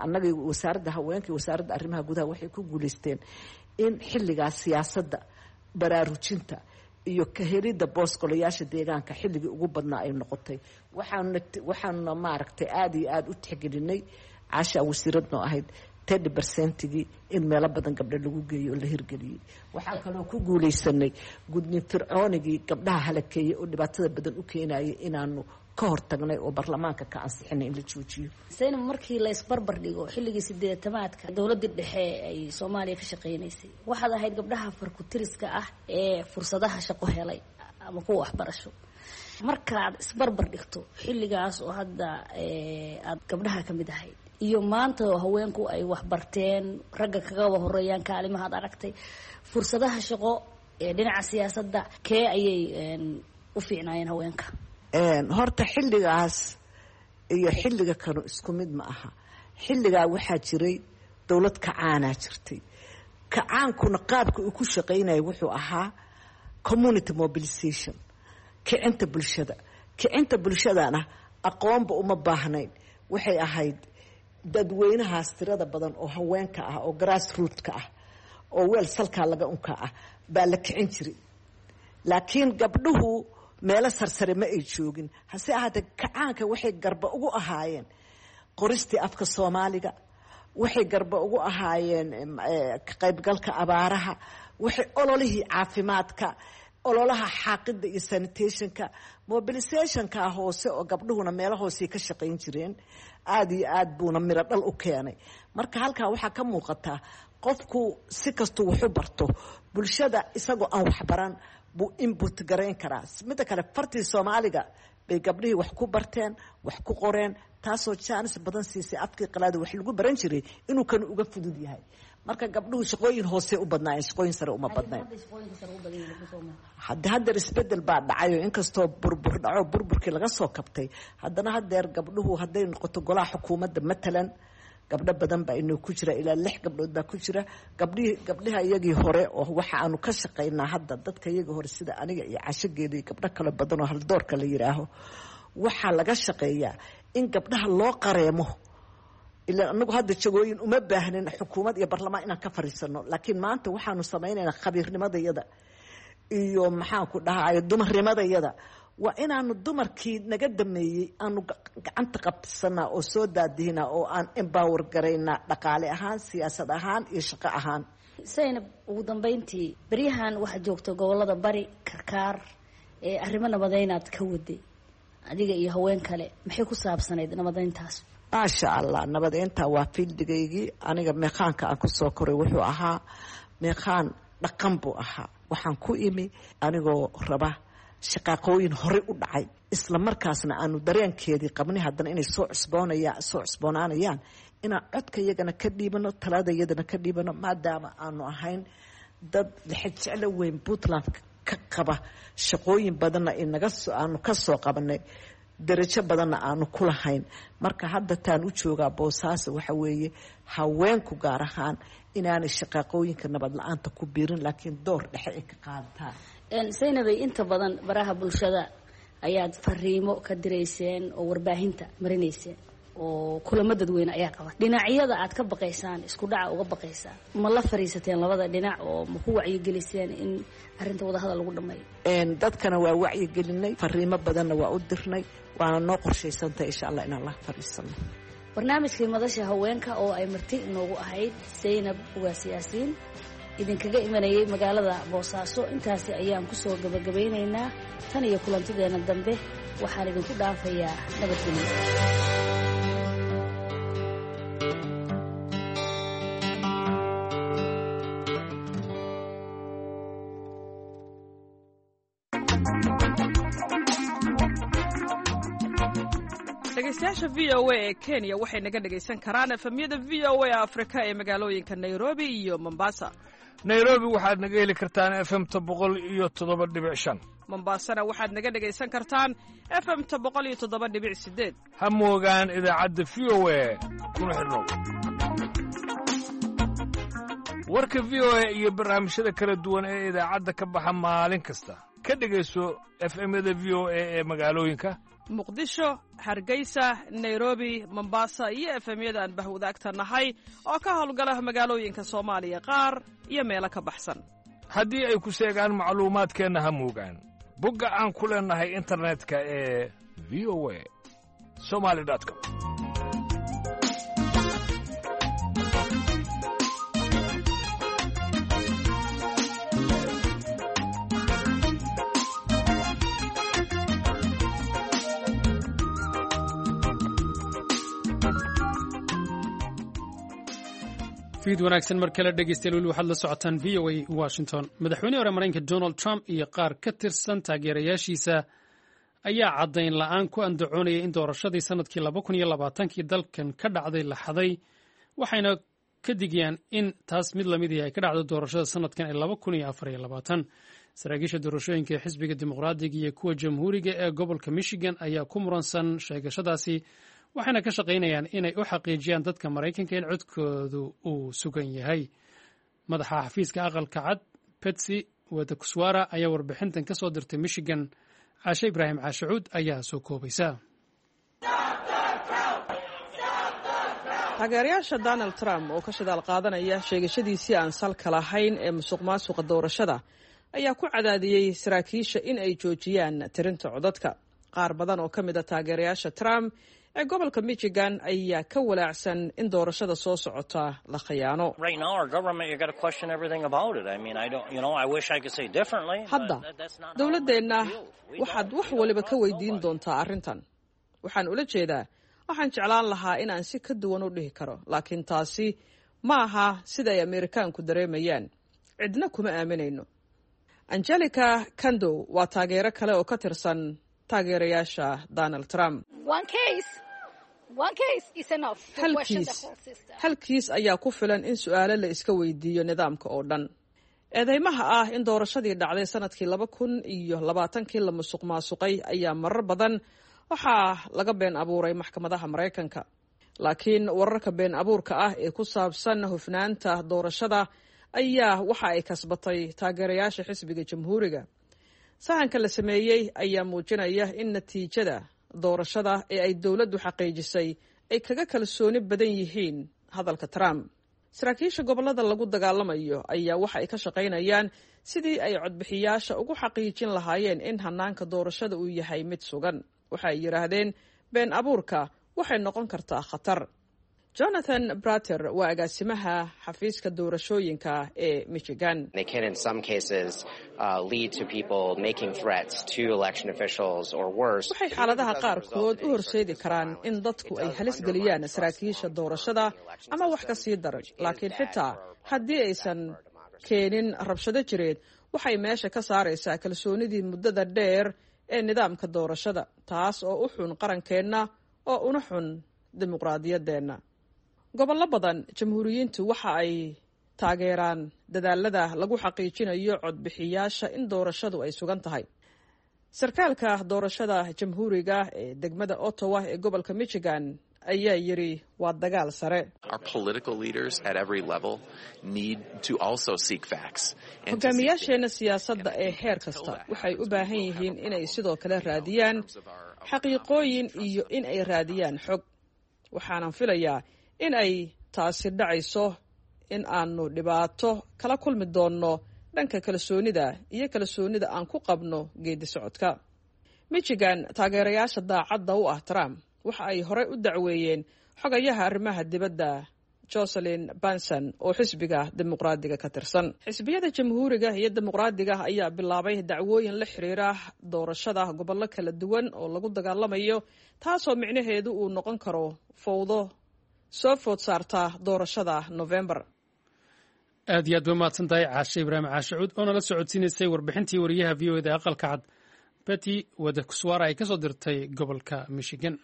haweenka iyo wasaaradda arrimaha gudaha waxay ku guulaysteen in xilligaas siyaasadda baraarujinta iyo ka helidda boos golayaasha deegaanka xilligii ugu badnaa ay noqotay waxaanuna maaragtay aada iyo aada u tixgelinay caashaa wasiiradnoo ahayd 30%gii in meelo badan gabdho lagu geeyo oo la hirgeliyey waxaan kaloo ku guulaysanay gudniin fircoonigii gabdhaha halakeeyey oo dhibaatada badan u keenayay inaanu ka hortagnay oo baarlamaanka ka ansixinay in la joojiyo zaynab markii la isbarbar dhigo xilligii 80-aadka dowladda dhexe ay Soomaaliya ka shaqeynaysay waxaad ahayd gabdhaha farkutiriska ah ee fursadaha shaqo helay ama kuwa waxbarasho markaad isbarbar dhigto xilligaas oo hadda aad gabdhaha ka mid ahayd iyo maanta haweenku ay wax barteen ragga kaga horeeyaan kaalimaha aad aragtay fursadaha shaqo ee dhinaca siyaasadda kee ayay u fiicnaayeen haweenka horta xilligaas iyo xilliga kanu isku mid ma aha xilligaa waxaa jiray dowlad kacaanaa jirtay kacaankuna qaabka uu ku shaqaynaya wuxuu ahaa community mobilization kicinta bulshadana aqoonba uma baahnayn waxay ahayd dadweynahaas tirada badan oo haweenka ah oo grassrootka ah oo weel salkaa laga unka ah baa la kicin jiray laakiin gabdhuhu meelo sarsare ma ay joogin hase ahaatee kacaanka waxay garba ugu ahaayeen qoristii afka Soomaaliga waxay garba ugu ahaayeen ka qaybgalka abaaraha waxay ololihii caafimaadka ololaha xaaqida iyo sanitationka mobilizationka hoose oo gabdhuhuna meelo hoose ka shaqayn jireen aad iyo aad buuna miro dhal u keenay marka halka waxa ka muuqata qofku si kastoo wuxuu barto bulshada isagoo aan wax baran buu input gareyn karaa midda kale fartii Soomaaliga bay gabdhihii wax ku barteen wax ku qoreen taasoo chance badan siisay afkii qalaad wax lagu baran jiray inuu kan uga fudud yahay marka gabdhuhu shaqooyin hoose u badnaayeen shaqooyin sare uma badnayn hadda isbedel baa dhacayo inkastoo burbur dhaco burburkii laga soo kabtay haddana hadeer gabdhuhu hadday noqoto golaha xukuumadda matalan gabdho badan baa inuu ku jira ilaa 6 gabdhood baa ku jira gabdhaha iyagii hore oo waxa aanu ka shaqaynaa hadda dadka iyagii hore sida aniga iyo cashageeda iyo gabdho kale badan oo haldoorka la yiraaho waxa laga shaqeeyaa in gabdhaha loo qareemo ilaa anagu hadda jagooyin uma baahnin xukuumad iyo baarlamaan inaan ka fariisano laakiin maanta waxaanu samaynaynaa khabiirnimadayada iyo maxaan ku dhahayo dumarnimadayada waa inaanu dumarkii naga dameeyey aanu gacanta qabsanaa oo soo daadihinaa oo aan empower garaynaa dhaqaale ahaan siyaasad ahaan iyo shaqo ahaan Zaynab ugu dambeyntii bariyahan waxa joogto gobolada bari karkaar ee arrimo nabadaynaad ka waday adiga iyo haween kale maxay ku saabsanayd nabadeyntaas maasha Allah nabadeynta waa fiildigaygii aniga meeqaanka aan ku soo koray wuxuu ahaa meeqaan dhaqan buu ahaa waxaan ku imi anigoo raba shaqaqooyin hore u dhacay isla markaasna aanu dareenkeedii qabnay haddana inay soo cusboonaanayaan inaan codkayagana ka dhiibano taladayadana ka dhiibano maadaama aanu ahayn dad lixajeclo weyn Puntland ka qaba shaqooyin badanna aanu ka soo qabanay darajo badanna aanu ku lahayn marka hadda taan u joogaa Boosaaso waxa weeye haweenku gaar ahaan inaanay shaqaqooyinka nabad la'aanta ku biirin laakiin door dhexe ay ka qaadataan Zaynabay inta badan baraha bulshada ayaad fariimo ka direyseen oo warbaahinta marinayseen oo kulamo dadweyne ayaa qaba dhinacyada aad ka baqaysaan isku dhaca uga baqaysaan ma la fariisateen labada dhinac oo ma ku wacyi geliseen in arinta wada hadal lagu dhameeyo dadkana waa wacyi gelinay fariimo badanna waa u dirnay waana noo qorshaysantay insha Allah inaan la fariisano barnaamijkii madasha haweenka oo ay marti inoogu ahayd Zaynab Ugaas Yaasiin idinkaga imanayay magaalada Boosaaso. intaasi ayaan ku soo gabagabeynaynaa tan iyo kulantideena dambe waxaan idinku dhaafayaa nabadgelyo. dhegeystayaasha VOA ee Kenya waxay naga dhegeysan karaan efemyada VOA Afrika ee magaalooyinka Nairobi iyo Mombasa. Nairobi waxaad naga heli kartaan FM-ta 107.5. Mombasana waxaad naga dhegeysan kartaan FM-ta 107.8. Ha moogaan idaacadda VOA kuna xidhnow. warka VOA iyo barnaamijyada kala duwan ee idaacadda ka baxa maalin kasta. Ka dhegeyso FM-yada VOA ee magaalooyinka Muqdisho, Hargeysa, Nairobi, Mombasa iyo FM-yada aan bahwadaagta nahay oo ka howlgala magaalooyinka Soomaaliya qaar iyo meelo ka baxsan. haddii ay ku sheegaan macluumaadkeenna ha moogaan bogga aan ku leenahay internetka ee voasomali.com. fiid wanaagsan mar kale dhegeystayaal weli waxaad la socotaan VOA Washington. madaxweyne hore Mareykanka Donald Trump iyo qaar ka tirsan taageerayaashiisa ayaa caddayn la'aan ku andacoonaya in doorashadii sanadkii 2020 dalkan ka dhacday la xaday, waxayna ka digayaan in taas mid lamid ah ay ka dhacdo doorashada sanadkan ee 2024. saraakiisha doorashooyinka ee xisbiga dimuqraadiga iyo kuwa jamhuuriga ee gobolka Michigan ayaa ku muransan sheegashadaasi, waxayna ka shaqaynayaan inay u xaqiijiyaan dadka Mareykanka in codkoodu uu sugan yahay. madaxa xafiiska aqalka cad Betsy Wadakuswara ayaa warbixintan ka soo dirtay Michigan. Caashe Ibraahim Caashuud ayaa soo koobaysa. taageerayaasha Donald Trump oo ka shidaal qaadanaya sheegashadiisii aan salka lahayn ee musuqmaasuqa doorashada ayaa ku cadaadiyey saraakiisha in ay joojiyaan tirinta codadka. qaar badan oo ka mid ah taageerayaasha Trump ee gobolka Michigan ayaa ka walaacsan in doorashada soo socota la khiyaano. hadda dowladeenna waxaad wax waliba ka weydiin doontaa arrintan. waxaan ula jeedaa waxaan jeclaan lahaa inaan si ka duwan u dhihi karo, laakiin taasi ma aha sida ay Ameerikaanku dareemayaan. cidna kuma aaminayno. Angelica Kandow waa taageero kale oo ka tirsan taageerayaasha Donald Trump. halkiis ayaa ku filan in su'aalo la iska weydiiyo nidaamka oo dhan. eedeymaha ah in doorashadii dhacday sanadkii 2020 la musuqmaasuqay ayaa marar badan waxaa laga been abuuray maxkamadaha Mareykanka. laakiin wararka been abuurka ah ee ku saabsan hufnaanta doorashada ayaa waxa ay kasbatay taageerayaasha xisbiga jamhuuriga. sahanka la sameeyey ayaa muujinaya in natiijada doorashada ee ay dowladdu xaqiijisay ay kaga kalsooni badan yihiin hadalka Trump. saraakiisha gobolada lagu dagaalamayo ayaa waxa ay ka shaqaynayaan sidii ay codbixiyaasha ugu xaqiijin lahaayeen in hanaanka doorashada uu yahay mid sugan. waxa ay yiraahdeen been abuurka waxay noqon kartaa khatar. Jonathan Brater waa agaasimaha xafiiska doorashooyinka ee Michigan. They can in some cases lead to people making threats to election officials or worse. waxay xaaladaha qaarkood u horseedi karaan in dadku ay halis geliyaan saraakiisha doorashada ama wax ka sii daran. laakiin xitaa haddii aysan keenin rabshado jireed, waxay meesha ka saaraysaa kalsoonidii muddada dheer ee nidaamka doorashada, taas oo u xun qarankeenna oo una xun dimuqraadiyadeena. gobollo badan jamhuuriyiintu waxa ay taageeraan dadaalada lagu xaqiijinayo codbixiyaasha in doorashadu ay sugan tahay. sarkaalka doorashada jamhuuriga ee degmada Ottawa ee gobolka Michigan ayaa yiri waa dagaal sare. hogaamiyaasheena siyaasadda ee heer kasta waxay u baahan yihiin inay sidoo kale raadiyaan xaqiiqooyin iyo in ay raadiyaan xog. waxaanan filayaa in ay taasi dhacayso in aanu dhibaato kala kulmi doonno dhanka kalsoonida iyo kalsoonida aan ku qabno geedi socodka. Michigan taageerayaasha daacadda u ah Trump waxa ay horey u dacweeyeen xogayaha arrimaha dibadda jocelyn banson oo xisbiga dimuqraadiga ka tirsan. xisbiyada jamhuuriga iyo dimuqraadiga ayaa bilaabay dacwooyin la xiriira doorashada gobollo kala duwan oo lagu dagaalamayo, taasoo micnaheedu uu noqon karo fowdo soo food saarta doorashada November. aad iyo aad ba mahadsan tahay caashe ibraahim caashicuud oo nala socodsiinaysay warbixintii wariyaha v o da aqalka cad betty wadakuswara ay ka soo dirtay gobolka michigan.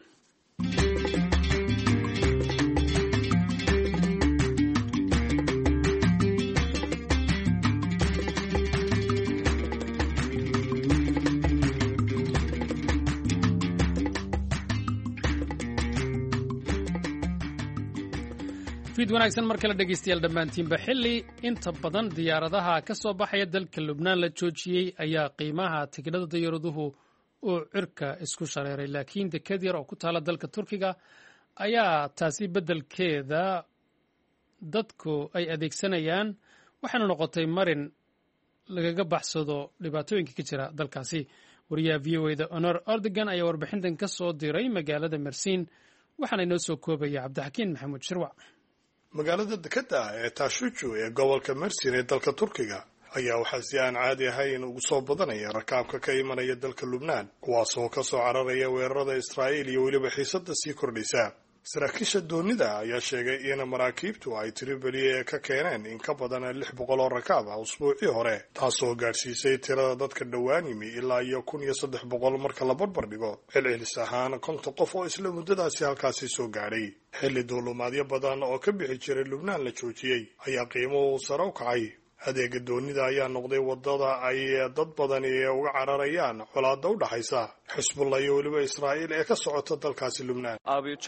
fiid wanaagsan mar kale dhegaystayaal dhammaantiinba. xilli inta badan diyaaradaha ka soo baxaya dalka lubnaan la joojiyey ayaa qiimaha tigidhada diyaaraduhu uu cirka isku shareeray, laakiin deked yar oo ku taala dalka turkiga ayaa taasi beddelkeeda dadku ay adeegsanayaan, waxaana noqotay marin lagaga baxsado dhibaatooyinka ka jira dalkaasi. wariyaha v o da honor ordogan ayaa warbixintan ka soo diray magaalada mersin, waxaana inoo soo koobaya cabdixakiin maxamuud shirwac. magaalada dekedda ah ee taashuju ee gobolka mersin ee dalka turkiga ayaa waxaa si aan caadi ahayn ugu soo badanaya rakaabka ka imanaya dalka lubnaan, kuwaasoo ka soo cararaya weerarada israa'iil iyo weliba xiisadda sii kordhaysa. saraakiisha doonida ayaa sheegay in maraakiibtu ay Tripoli ka keeneen in ka badan 600 oo rakaab ah usbuucii hore, taasoo gaadhsiisay tirada dadka dhowaan yimi ilaa iyo 1300 marka la barbar dhigo celcelis ahaan 50 qof oo isla muddadaasi halkaasi soo gaadhay. xilli duulumaadyo badan oo ka bixi jiray lubnaan la joojiyey ayaa qiimuhu sare u kacay. adeega doonida ayaa noqday wadada ay dad badani uga cararayaan colaadda u dhaxaysa xisbullah iyo weliba israa'iil ee ka socota dalkaasi lubnaan.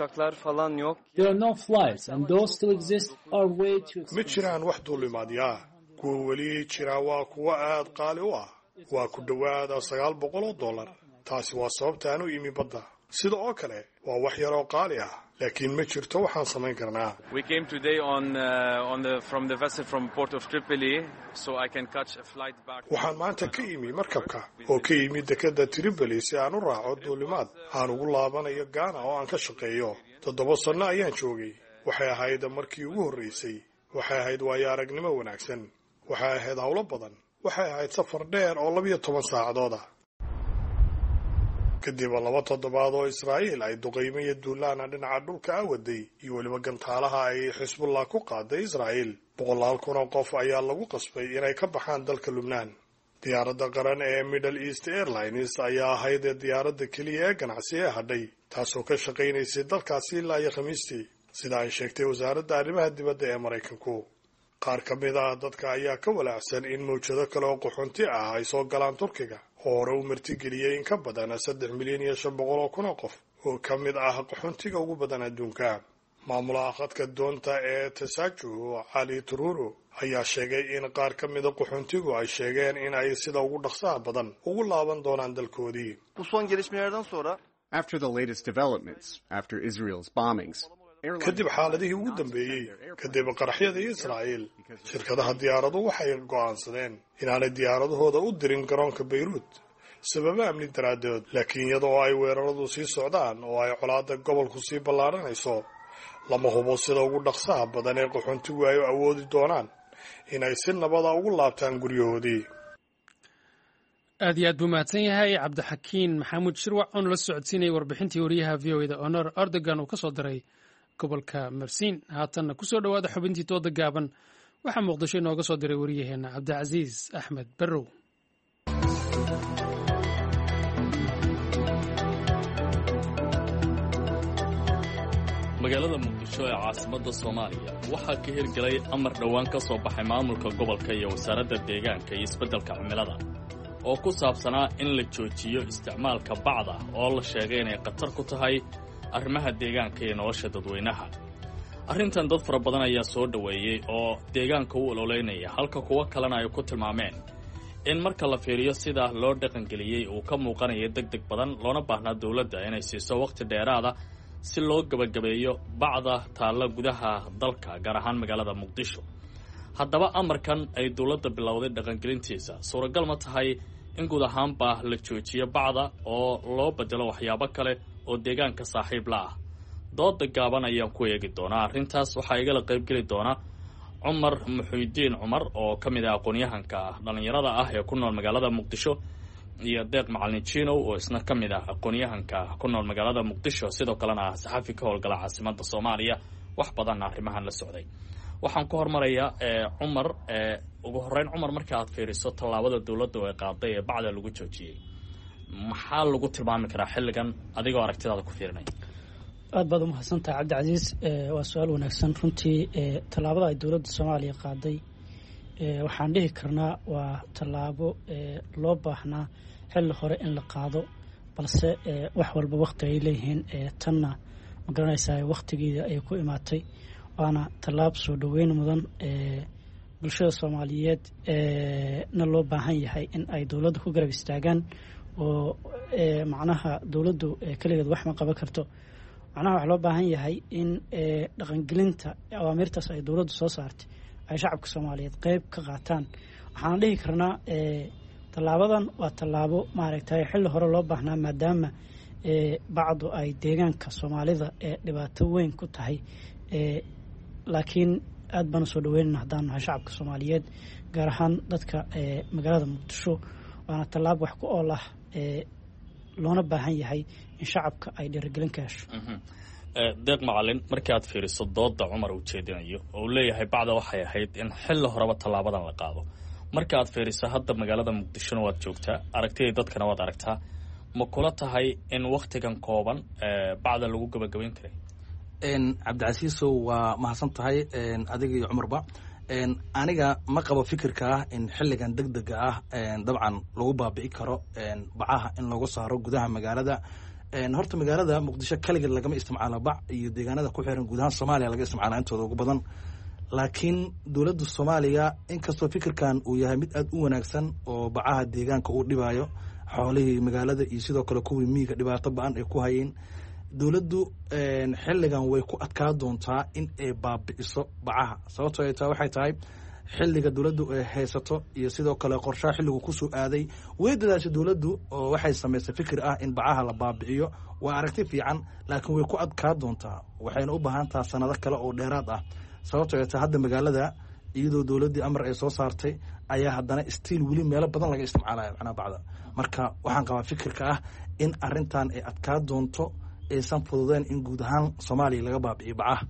ma jiraan wax duulimaadyo ah. kuwa weli jira waa kuwa aad qaali u ah, waa ku dhowaada $900. taasi waa sababta aan u imi badda. sida oo kale waa wax yaroo qaali ah, laakiin ma jirto waxaan samayn karnaa. waxaan maanta ka imi markabka oo ka yimi dekedda Tripoli si aan u raaco duulimaad aan ugu laabanayo Ghana oo aan ka shaqeeyo. 7 sano ayaan joogay. waxay ahayd markii ugu horreysay. waxay ahayd waayo aragnimo wanaagsan. waxay ahayd howlo badan. waxay ahayd safar dheer oo 12 saacadood ah. kadib 2 toddobaad oo Israa'iil ay duqeymo iyo duulaana dhinaca dhulka waday iyo weliba gantaalaha ay xisbullah ku qaaday Israa'iil, 100,000 qof ayaa lagu qasbay inay ka baxaan dalka Lubnaan. diyaaradda qaran ee Middle East Airlines ayaa ahayd diyaaradda keliya ee ganacsi ee hadhay, taasoo ka shaqaynaysay dalkaasi ilaa iyo Khamiistii, sida ay sheegtay wasaaradda arrimaha dibadda ee Maraykanku. qaar ka mid ah dadka ayaa ka walaacsan in mawjado kale oo qaxoonti ah ay soo galaan Turkiga, oo hore u martigeliyey in ka badan 3,500,000 qof oo ka mid ah qaxoontiga ugu badan adduunka. maamulaha khadka doonta ee Tasaaju Ali Tururu ayaa sheegay in qaar ka mid ah qaxoontigu ay sheegeen in ay sida ugu dhaqsaha badan ugu laaban doonaan dalkoodii. After the latest developments, after Israel's bombings, kadib xaaladihii ugu dambeeyey kadib qaraxyada Israa'iil, shirkadaha diyaaradu waxay go'aansadeen inaanay diyaaradahooda u dirin garoonka Beirut sababo amni daraadood. laakiin iyadoo ay weeraradu sii socdaan oo ay colaadda gobolku sii ballaaranayso, lama hubo sida ugu dhaqsaha badan ee qaxoontigu ay awoodi doonaan inay si nabada ugu laabtaan guryahoodii. aad iyo aad buu mahadsan yahay cabdixakiin maxamuud shirwac oo nala socodsiinayay warbixintii wariyaha v o da honor ordogan uu ka soo diray gobolka mersin. haatanna ku soo dhowaada xubintii dooda gaaban. waxaa muqdisho inooga soo diray wariyaheenna cabdicasiis axmed barrow. magaalada muqdisho ee caasimadda soomaaliya waxaa ka hirgelay amar dhowaan ka soo baxay maamulka gobolka iyo wasaaradda deegaanka iyo isbeddelka cimilada oo ku saabsanaa in la joojiyo isticmaalka bacda oo la sheegay inay khatar ku tahay arrimaha deegaanka iyo nolosha dadweynaha. arrintan dad fara badan ayaa soo dhoweeyey oo deegaanka u ololeynaya, halka kuwo kalena ay ku tilmaameen in marka la fiiriyo sida loo dhaqangeliyey uu ka muuqanayo degdeg badan, loona baahnaa dawladda inay siiso wakhti dheeraada si loo gebagabeeyo bacda taalla gudaha dalka, gaar ahaan magaalada muqdisho. haddaba amarkan ay dawladda bilowday dhaqangelintiisa suuragal ma tahay in guud ahaanba la joojiyo bacda oo loo bedelo waxyaabo kale oo deegaanka saaxiib la ah? dooda gaaban ayaan ku eegi doonaa arrintaas. waxaa igala qaybgeli doona cumar muxuudiin cumar oo ka mid ah aqoon-yahanka dhallinyarada ah ee ku nool magaalada muqdisho, iyo deeq macalin jinow oo isna ka mid ah aqoon-yahanka ku nool magaalada muqdisho, sidoo kalena ah saxafi ka howlgala caasimada Soomaaliya, wax badanna arrimahan la socday. waxaan ku hormarayaa cumar. ugu horeyn cumar, marka aad fiiriso tallaabada dowladda ay qaaday ee bacda lagu joojiyey, maxaa lagu tilmaami karaa xilligan adigoo aragtidaada ku fiirinaya? aad baad umahadsantahay cabdicasiis. waa su-aal wanaagsan runtii. tallaabada ay dowladda Soomaaliya qaaday waxaan dhihi karnaa waa tallaabo loo baahnaa xilli hore in la qaado, balse wax walba wakti ay leeyihiin. tanna ma garanaysaa waktigeeda ay ku imaatay, waana tallaab soo dhoweyn mudan. bulshada Soomaaliyeed na loo baahan yahay in ay dowladda ku garab istaagaan, oo macnaha dowladdu keligeed wax ma qaban karto. macnaha waxaa loo baahan yahay in dhaqangelinta awaamirtaas ay dowladdu soo saartay ay shacabka Soomaaliyeed qayb ka qaataan. waxaan dhihi karnaa tallaabadan waa tallaabo maaragtay xilli hore loo baahnaa, maadaama bacdu ay deegaanka Soomaalida dhibaato weyn ku tahay. laakiin aad baan usoo dhaweynana haddaan nahay shacabka Soomaaliyeed, gaar ahaan dadka magaalada Muqdisho. waana tallaabo wax ku ool ah, loona baahan yahay in shacabka ay dhiirigelin ka hesho. deeq macalin, markii aad fiiriso dooda cumar uu jeedinayo oo uu leeyahay bacda waxay ahayd in xilli horeba tallaabadan la qaado, marka aad fiiriso hadda magaalada Muqdishona waad joogtaa, aragtidii dadkana waad aragtaa, ma kula tahay in waktigan kooban bacda lagu gabagabayn karay? cabdicasiisow waa mahadsan tahay adiga iyo cumarba. aniga ma qabo fikirka ah in xilligan deg dega ah dabcan lagu baabi'i karo bacaha in lagu saaro gudaha magaalada. horta magaalada Muqdisho kaligeed lagama isticmaalo bac, iyo deegaanada ku xiran guud ahaan Soomaaliya laga isticmaala intooda ugu badan. laakiin dowladda Soomaaliya inkastoo fikirkan uu yahay mid aad u wanaagsan oo bacaha deegaanka uu dhibayo xoolihii magaalada iyo sidoo kale kuwii miyiga dhibaato ba-an ay ku hayeen, dowladdu xilligan way ku adkaa doontaa in ay baabi'iso bacaha. sababtoo ay tahay waxay tahay xilliga dowladdu ay haysato iyo sidoo kale qorshaha xilligu kusoo aaday way dadaashay dowladdu, oo waxay samaysay fikir ah in bacaha la baabi'iyo. waa aragti fiican, laakiin way ku adkaa doontaa, waxayna u baahan taha sanado kale oo dheeraad ah. sababtoo ay tahay hadda magaalada iyadoo dowladdii amar ay soo saartay ayaa haddana stiil weli meelo badan laga isticmaalaya macnaha bacda. marka waxaan qabaa fikirka ah in arrintan ay adkaa doonto, aysan fududeen in guud ahaan Soomaaliya laga baabi'iyo bacaha.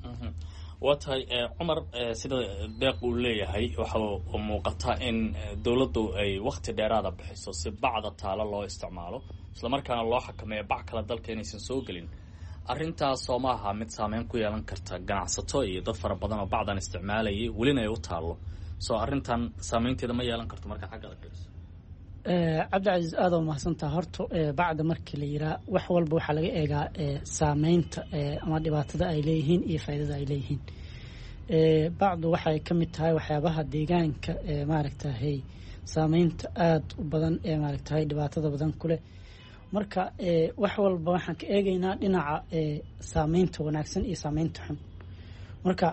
waa tahay cumar, sida deeq uu leeyahay waxa muuqata in dowladdu ay wakti dheeraada bixiso si bacda taalo loo isticmaalo, islamarkaana loo xakameeyo bac kale dalka inaysan soo gelin. arrintaasoo ma aha mid saameyn ku yeelan karta ganacsato iyo dad fara badan oo bacdan isticmaalayay welina ay u taallo, soo arrintan saameynteeda ma yeelan karto marka xagga la fiiriso? cabdicasiis aad oo mahadsantaha. horta bacda markii la yiraa wax walba waxaa laga eegaa saameynta ama dhibaatada ay leeyihiin iyo faa'iidada ay leeyihiin. bacdu waxay ka mid tahay waxyaabaha deegaanka maaragtahay saameynta aad u badan ee maaragtahay dhibaatada badan ku leh. marka wax walba waxaan ka eegaynaa dhinaca saameynta wanaagsan iyo saameynta xun. marka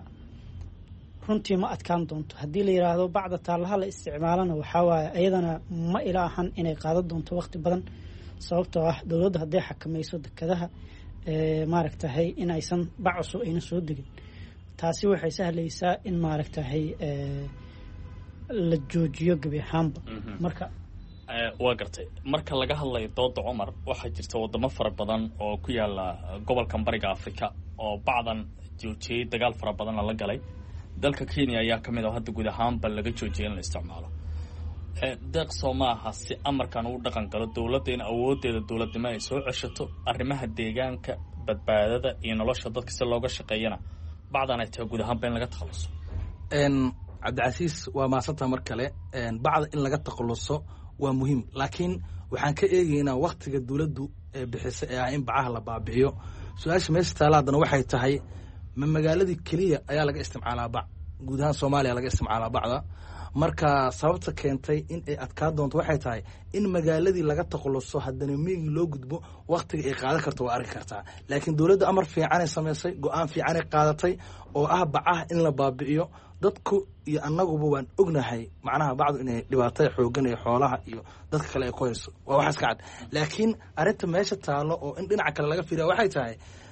runtii ma adkaan doonto haddii la yiraahdo bacda taalaha la isticmaalana, waxaa waaye ayadana ma ilaahan inay qaadan doonto waqti badan, sababtoo ah dowladda hadday xakamayso dekadaha maaragtahay in aysan bac cusub ayna soo degin, taasi waxay sahlaysaa in maaragtahay la joojiyo gebi ahaanba. marka waa gartay. marka laga hadlayo dooda cumar, waxaa jirta wadamo fara badan oo ku yaala gobolkan bariga Afrika oo bacdan joojiyey, dagaal fara badanna la galay. dalka Kenya ayaa ka mid ah hadda guud ahaanba laga joojiyay in la isticmaalo. deeq soo maaha si amarkan uu dhaqan galo dowladda in awoodeeda dowladnimo ay soo ceshato, arrimaha deegaanka, badbaadada iyo nolosha dadka si looga shaqeeyana bacdan ay tahay guud ahaanba in laga takhaluso. cabdicasiis waa maasanta mar kale. bacda in laga takhaluso waa muhiim, laakiin waxaan ka eegaynaa waktiga dowladdu ee bixisa ee ah in bacaha la baabi'iyo. su-aasha meesha taala haddana waxay tahay, ma magaaladii keliya ayaa laga isticmaalaa bac? guud ahaan Soomaaliya laga isticmaalaa bacda. marka sababta keentay in ay adkaa doonto waxay tahay in magaaladii laga takhaluso haddana miigi loo gudbo, waktiga ay qaadan karto waa arki kartaa. laakiin dowladda amar fiicanay samaysay, go-aan fiicanay qaadatay oo ah bacaha in la baabi'iyo. dadku iyo annaguba waan ognahay macnaha bacdu inay dhibaatada xoogan iyo xoolaha iyo dadka kale ay ku hayso, waa wax iska cad. laakiin arrinta meesha taalo oo in dhinaca kale laga fiiriya waxay tahay,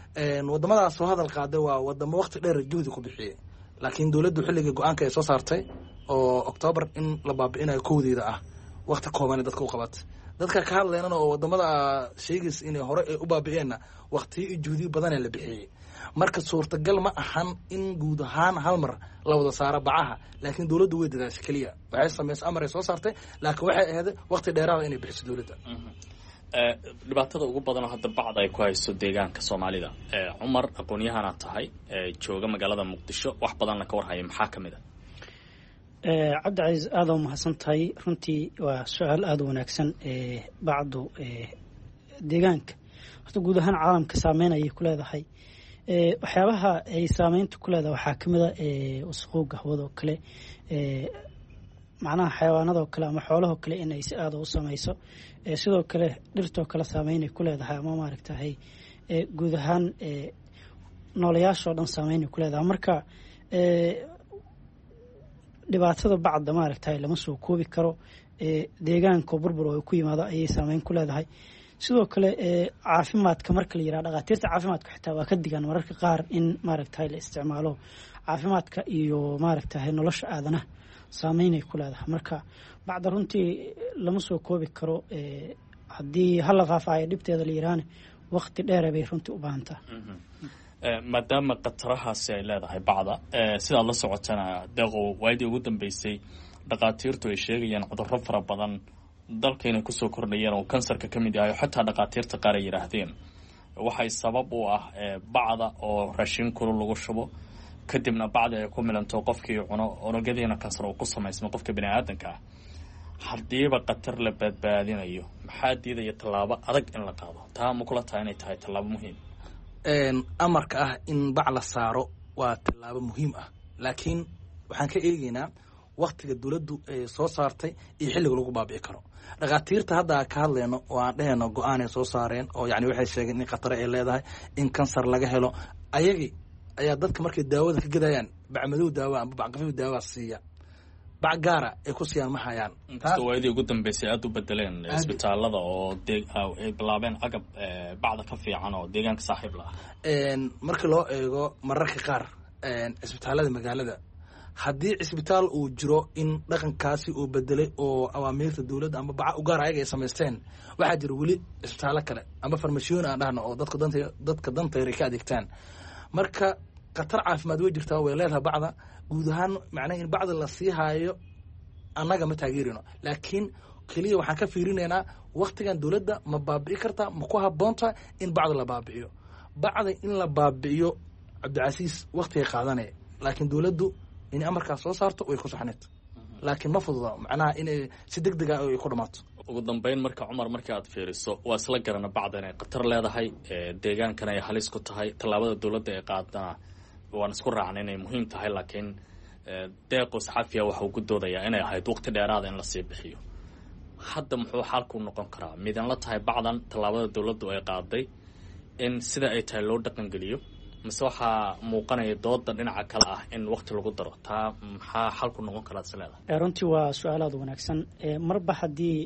wadamadaas soo hadal qaaday waa wadamo waqti dheer juhdi ku bixiyey laakiin dowladdu xilligii go-aanka ay soo saartay oo October in la baabi'inayo kowdeeda ah waqti kooban dadka u qabatay dadka ka hadlaynana oo wadamada sheegis inay hore u baabi'eenna waqti iyo juhdi badan la bixiyey marka suurtagal ma ahan in guud ahaan hal mar la wada saaro bacaha laakiin dowladdu way dadaashay kaliya waxay sameysay amar ay soo saartay laakiin waxay ahayd waqti dheeraad inay bixiso dowladda dhibaatada ugu badan oo hadda bacda ay ku hayso deegaanka Soomaalida Cumar aqoon-yahana tahay jooga magaalada Muqdisho wax badan la ka warhayo maxaa kamid ah Cabdicasiis aad u mahadsantahay runtii waa su'aal aad u wanaagsan bacdu deegaanka horta guud ahaan caalamka saameynaya ku leedahay waxyaabaha ay saameyntu ku leedahay waxaa kamid ah wasaqowga hawada oo kale macnaha xayawaanada oo kale ama xoolaha oo kale in ay si aad u saameyso sidoo kale dhirta oo kale saameynay ku leedahay ama maaragtay guud ahaan nooleyaasha oo dhan saameynay ku leedahay marka dhibaatada bacda maaragtay lama soo koobi karo deegaanka burbur oo ku yimaado ayay saameyn ku leedahay sidoo kale caafimaadka marka la yiraahdo dhaqaatiirta caafimaadka xitaa waa ka digan mararka qaar in maaragtay la isticmaalo caafimaadka iyo maaragtay nolosha aadanaha saameynay ku leedahay marka bacda runtii lama soo koobi karo haddii hal qaafayo dhibteeda la yiraahdo waqti dheer bay runtii u baahan tahay maadaama qatarahaasi ay leedahay bacda sidaad la socotana deeqo waayadii ugu dambeysay dhaqaatiirtu ay sheegayaan cudurro fara badan dalkayna kusoo kordhayeen oo kansarka ka mid yahay xataa dhaqaatiirta qaar ay yidhaahdeen waxay sabab u ah bacda oo raashin kulul lagu shubo kadibna bacda ay ku milanto qofkii cuno unugyadiina kansar uu ku samaysmo qofka bini aadanka ah haddiiba qatar la badbaadinayo maxaa diidaya tallaabo adag in la qaado taa ma kula tahay inay tahay tallaabo muhiim amarka ah in bac la saaro waa tallaabo muhiim ah laakiin waxaan ka eegaynaa waqtiga dowladdu ay soo saartay iyo xilliga lagu baabi'i karo dhaqaatiirta hadda ka hadlayno oo aan dhehayno go-aan ay soo saareen oo yacni waxay sheegeen in khatare ay leedahay in kansar laga helo ayagii ayaa dadka markay daawada ka gadayaan bacmadow daawa amba bacqafiw daawa siiya bac gaara ay ku siiyaan ma hayaan inkastoo waayadii ugu dambeysay aad u bedeleen isbitaalada oo ay bilaabeen agab bacda ka fiican oo deegaanka saaxiib la ah markii loo eego mararka qaar isbitaalada magaalada haddii cisbitaal uu jiro in dhaqankaasi uu bedelay oo awaamiirta dowladda ama baca u gaar ayaga ay samaysteen waxaa jira weli cisbitaallo kale ama farmashiyoon aan dhahno oo dadka dantayr ay ka adeegtaan marka khatar caafimaad way jirtaa way leedahay bacda guud ahaan macnaha in bacda la sii haayo annaga ma taageerino laakiin keliya waxaan ka fiirinaynaa waktigan dowladda ma baabi'i kartaa ma ku habboonta in bacda la baabi'iyo bacda in la baabi'iyo cabdicasiis waktigay qaadanaya laakiin dowladdu in amarkaas soo saarto way ku saxneed laakiin ma fududa macnaha inay si deg deg ah ay ku dhammaato ugu dambeyn marka cumar markii aad fiiriso waa isla garana bacda inay khatar leedahay deegaankana ay halis ku tahay tallaabada dowladda ay qaadana waan isku raacna inay muhiim tahay laakiin deeqo saxafiya waxa uu ku doodayaa inay ahayd waqti dheeraada in lasii bixiyo hadda muxuu xaalku noqon karaa midan la tahay bacdan tallaabada dowladdu ay qaaday in sida ay tahay loo dhaqangeliyo mise waxaa muuqanaya dooda dhinaca kale ah in waqti lagu daro taa maxaa xalku noqon karaa is leedahay runtii waa su-aal aad wanaagsan marba haddii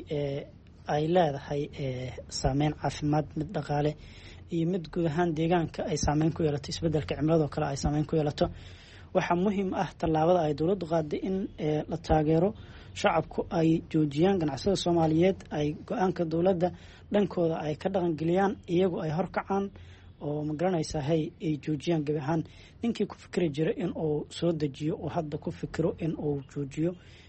ay leedahay saameyn caafimaad mid dhaqaale iyo mid guud ahaan deegaanka ay saameyn ku yeelato isbedelka cimiladoo kale ay saameyn ku yeelato waxaa muhiim ah tallaabada ay dowladdu qaaday in la taageero shacabku ay joojiyaan ganacsada soomaaliyeed ay go-aanka dowladda dhankooda ay ka dhaqangeliyaan iyagu ay horkacaan oo ma garanaysaa ay joojiyaan gebi ahaan ninkii ku fikri jira in uu soo dejiyo oo hadda ku fikiro in uu joojiyo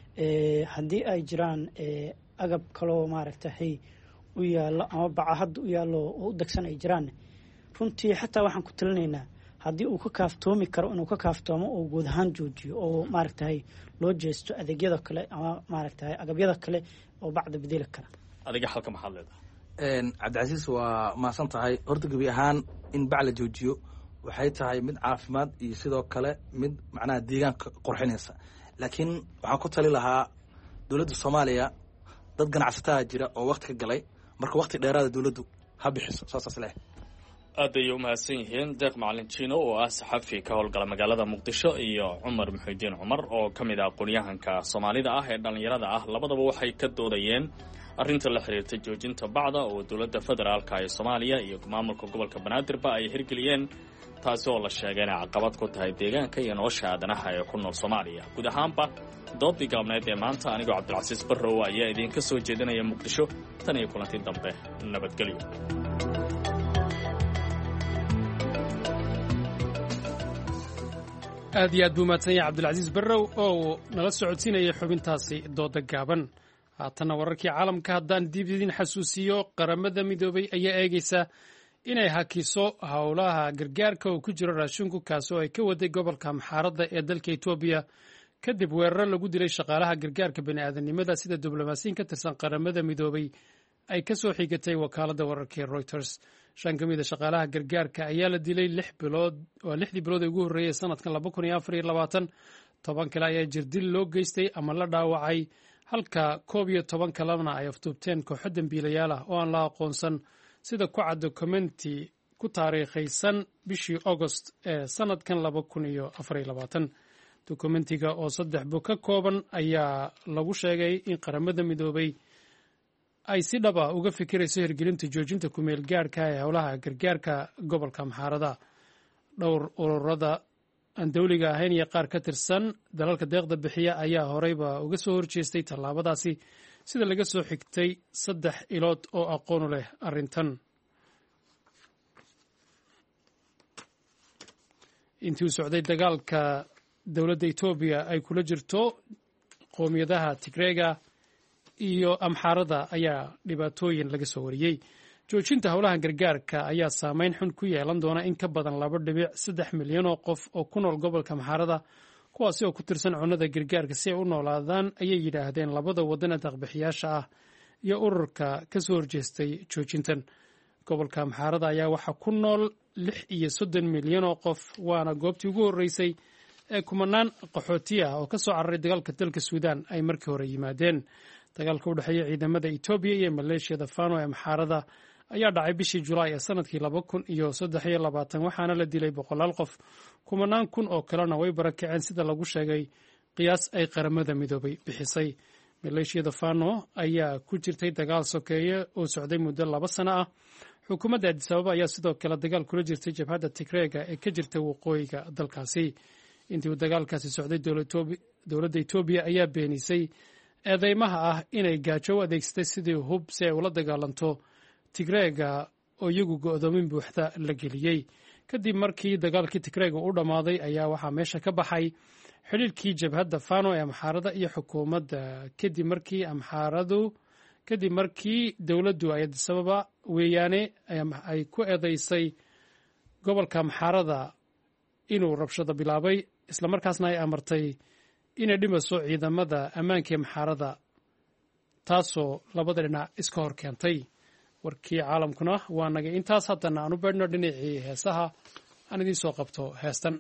haddii ay jiraan agab kaloo maaragtay u yaallo ama baca hadda u yaallo oo u degsan ay jiraan runtii xataa waxaan ku talinaynaa haddii uu ka kaaftoomi karo inuu ka kaaftoomo oo guud ahaan joojiyo oo maaragtay loo jeesto adeegyada kale ama maaragtay agabyada kale oo bacda bedeli kara adiga halka maxaad leedahay cabdicasiis waa mahadsan tahay horta gebi ahaan in bac la joojiyo waxay tahay mid caafimaad iyo sidoo kale mid macnaha deegaanka qurxinaysa laakiin waxaan ku tali lahaa dowladda soomaaliya dad ganacsataa jira oo wakti ka galay marka wakti dheeraada dowladdu ha bixiso saasaas leh aad ayay u mahadsan yihiin deeq macalin jiino oo ah saxafi ka howlgala magaalada muqdisho iyo cumar muxuudiin cumar oo ka mid ah aqoon-yahanka soomaalida ah ee dhallinyarada ah labadaba waxay ka doodayeen arrinta la xiriirta joojinta bacda oo dowladda federaalka ee soomaaliya iyo maamulka gobolka banaadirba ay hirgeliyeen taasi oo la sheegay inay caqabad ku tahay deegaanka iyo nolosha aadanaha ee ku nool soomaaliya. guud ahaanba doodii gaabneed ee maanta anigoo cabdilcasiis barrow ayaa idinka soo jeedinaya muqdisho. tan iyo kulantii dambe nabadgelyo. aad iyo aad buu mahadsan yahay cabdilcasiis barrow oo nala socodsiinaya xubintaasi dooda gaaban. haatanna wararkii caalamka haddaan dib idin xasuusiyo, qaramada midoobay ayaa eegaysa inay hakiso howlaha gargaarka oo ku jiro raashinku kaas oo ay ka waday gobolka amxaaradda ee dalka etoobiya kadib weeraro lagu dilay shaqaalaha gargaarka bani'aadanimada sida diblomaasiyin ka tirsan qaramada midoobay ay ka soo xigatay wakaaladda wararka ee Reuters. 5 ka mid a shaqaalaha gargaarka ayaa la dilay 6 bilood ee ugu horreeyay sanadkan 2024. 10 kale ayaa jirdil loo geystay ama la dhaawacay, halka 11 kalena ay afduubteen kooxo dambiilayaal ah oo aan la aqoonsan sida ku cad dokumenti ku taariikhaysan bishii August ee sanadkan 2024. dokumentiga oo 3 bog ka kooban ayaa lagu sheegay in qaramada midoobay ay si dhab ah uga fikirayso hirgelinta joojinta kumeel gaarka ee howlaha gargaarka gobolka amxaarada. dhowr ururada aan dawliga ahayn iyo qaar ka tirsan dalalka deeqda bixiya ayaa horeyba uga soo horjeestay tallaabadaasi sida laga soo xigtay 3 ilood oo aqoon u leh arrintan. intii uu socday dagaalka dowladda Itoobiya ay kula jirto qoomiyadaha Tigreega iyo amxaarada ayaa dhibaatooyin laga soo wariyey. joojinta howlaha gargaarka ayaa saameyn xun ku yeelan doona in ka badan 2.3 milyan oo qof oo ku nool gobolka amxaarada, kuwaasi oo ku tirsan cunnada gargaarka si ay u noolaadaan, ayay yidhaahdeen labada waddan ee deeq-bixiyaasha ah iyo ururka ka soo horjeestay joojintan. gobolka amxaarada ayaa waxaa ku nool 36 milyan oo qof, waana goobtii ugu horreysay ee kumanaan qaxooti ah oo ka soo cararay dagaalka dalka Suudaan ay markii hore yimaadeen. dagaalka u dhexeeya ciidamada Itoobiya iyo maleeshiyada Fano ee amxaarada ayaa dhacay bishii Julaay ee sanadkii 2023 waxaana la dilay 100 qof. kumanaan kun oo kalena way barakaceen sida lagu sheegay qiyaas ay qaramada midoobay bixisay. maleeshiyada Fano ayaa ku jirtay dagaal sokeeye oo socday muddo 2 sano ah. xukuumadda Addis Ababa ayaa sidoo kale dagaal kula jirtay jabhadda Tigreega ee ka jirta waqooyiga dalkaasi. intii uu dagaalkaasi socday dowladda Itoobiya ayaa beenisay eedeymaha ah inay gaajo u adeegsatay sidii hub si ay ula dagaalanto Tigreega oo iyagu go'doomin buuxda la geliyey. kadib markii dagaalkii Tigreega u dhammaaday ayaa waxaa meesha ka baxay xiriirkii jabhadda Fano ee amxaarada iyo xukuumadda kadib markii dowladdu ay Addis Ababa weeyaane ay ku eedeysay gobolka amxaarada inuu rabshado bilaabay, islamarkaasna ay amartay inay dhimaso ciidamada ammaanka ee amxaarada, taasoo labada dhinac iska hor keentay. warkii caalamkuna waa naga intaas. haddana aan u beedhno dhinacii heesaha. aan idiin soo qabto heestan.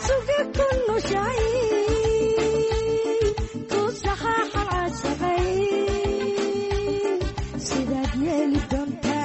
suga ku nushay ku saxaaxa casabay sidaad yeeli doontaa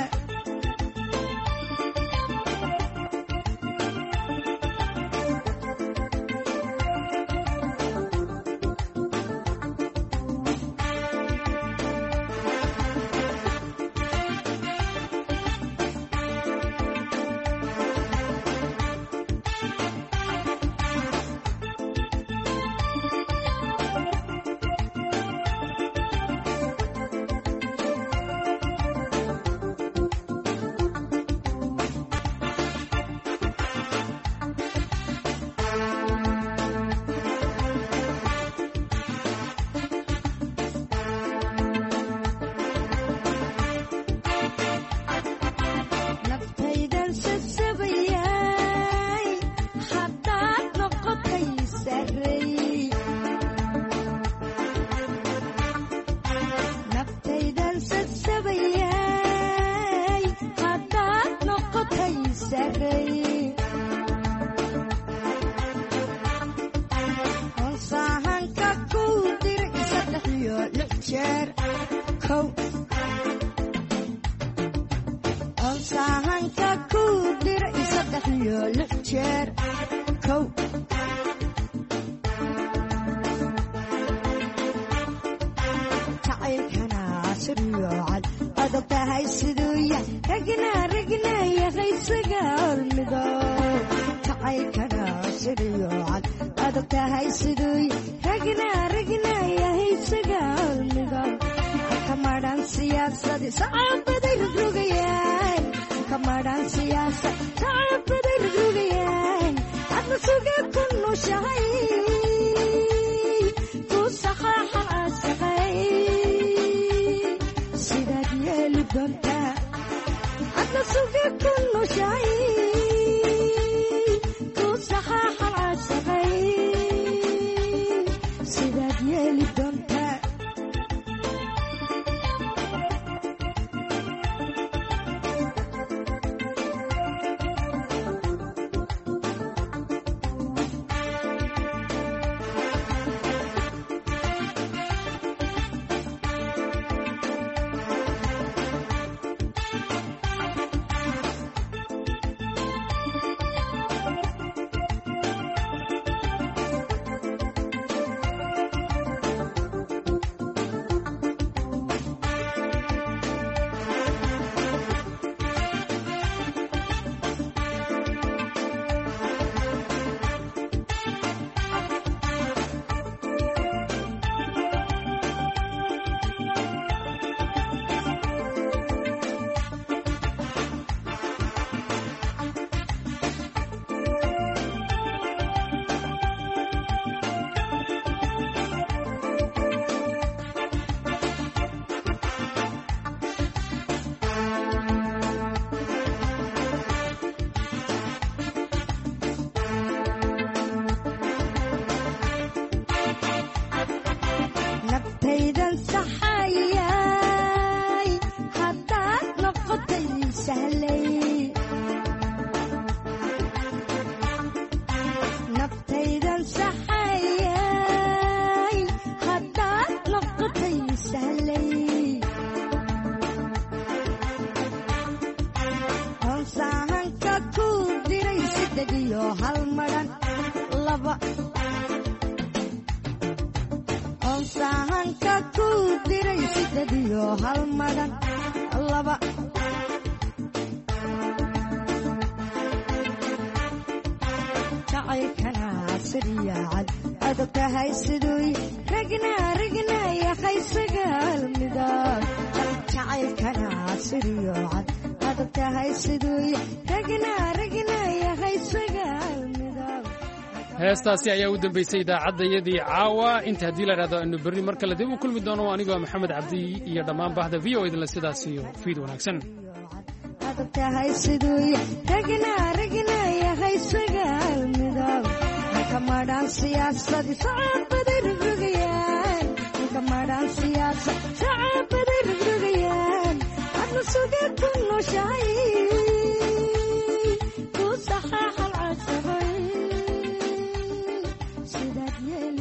heestaasi ayaa u dambaysay idaacaddayadii caawa inta haddii la idhahdo aynu berri mar kale dib u kulmi doono anigoo maxamed cabdi iyo dhammaan bahda v o idinle sidaas iyo fiid wanaagsan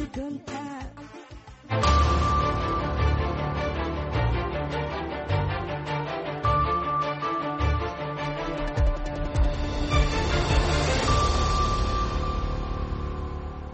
doontaa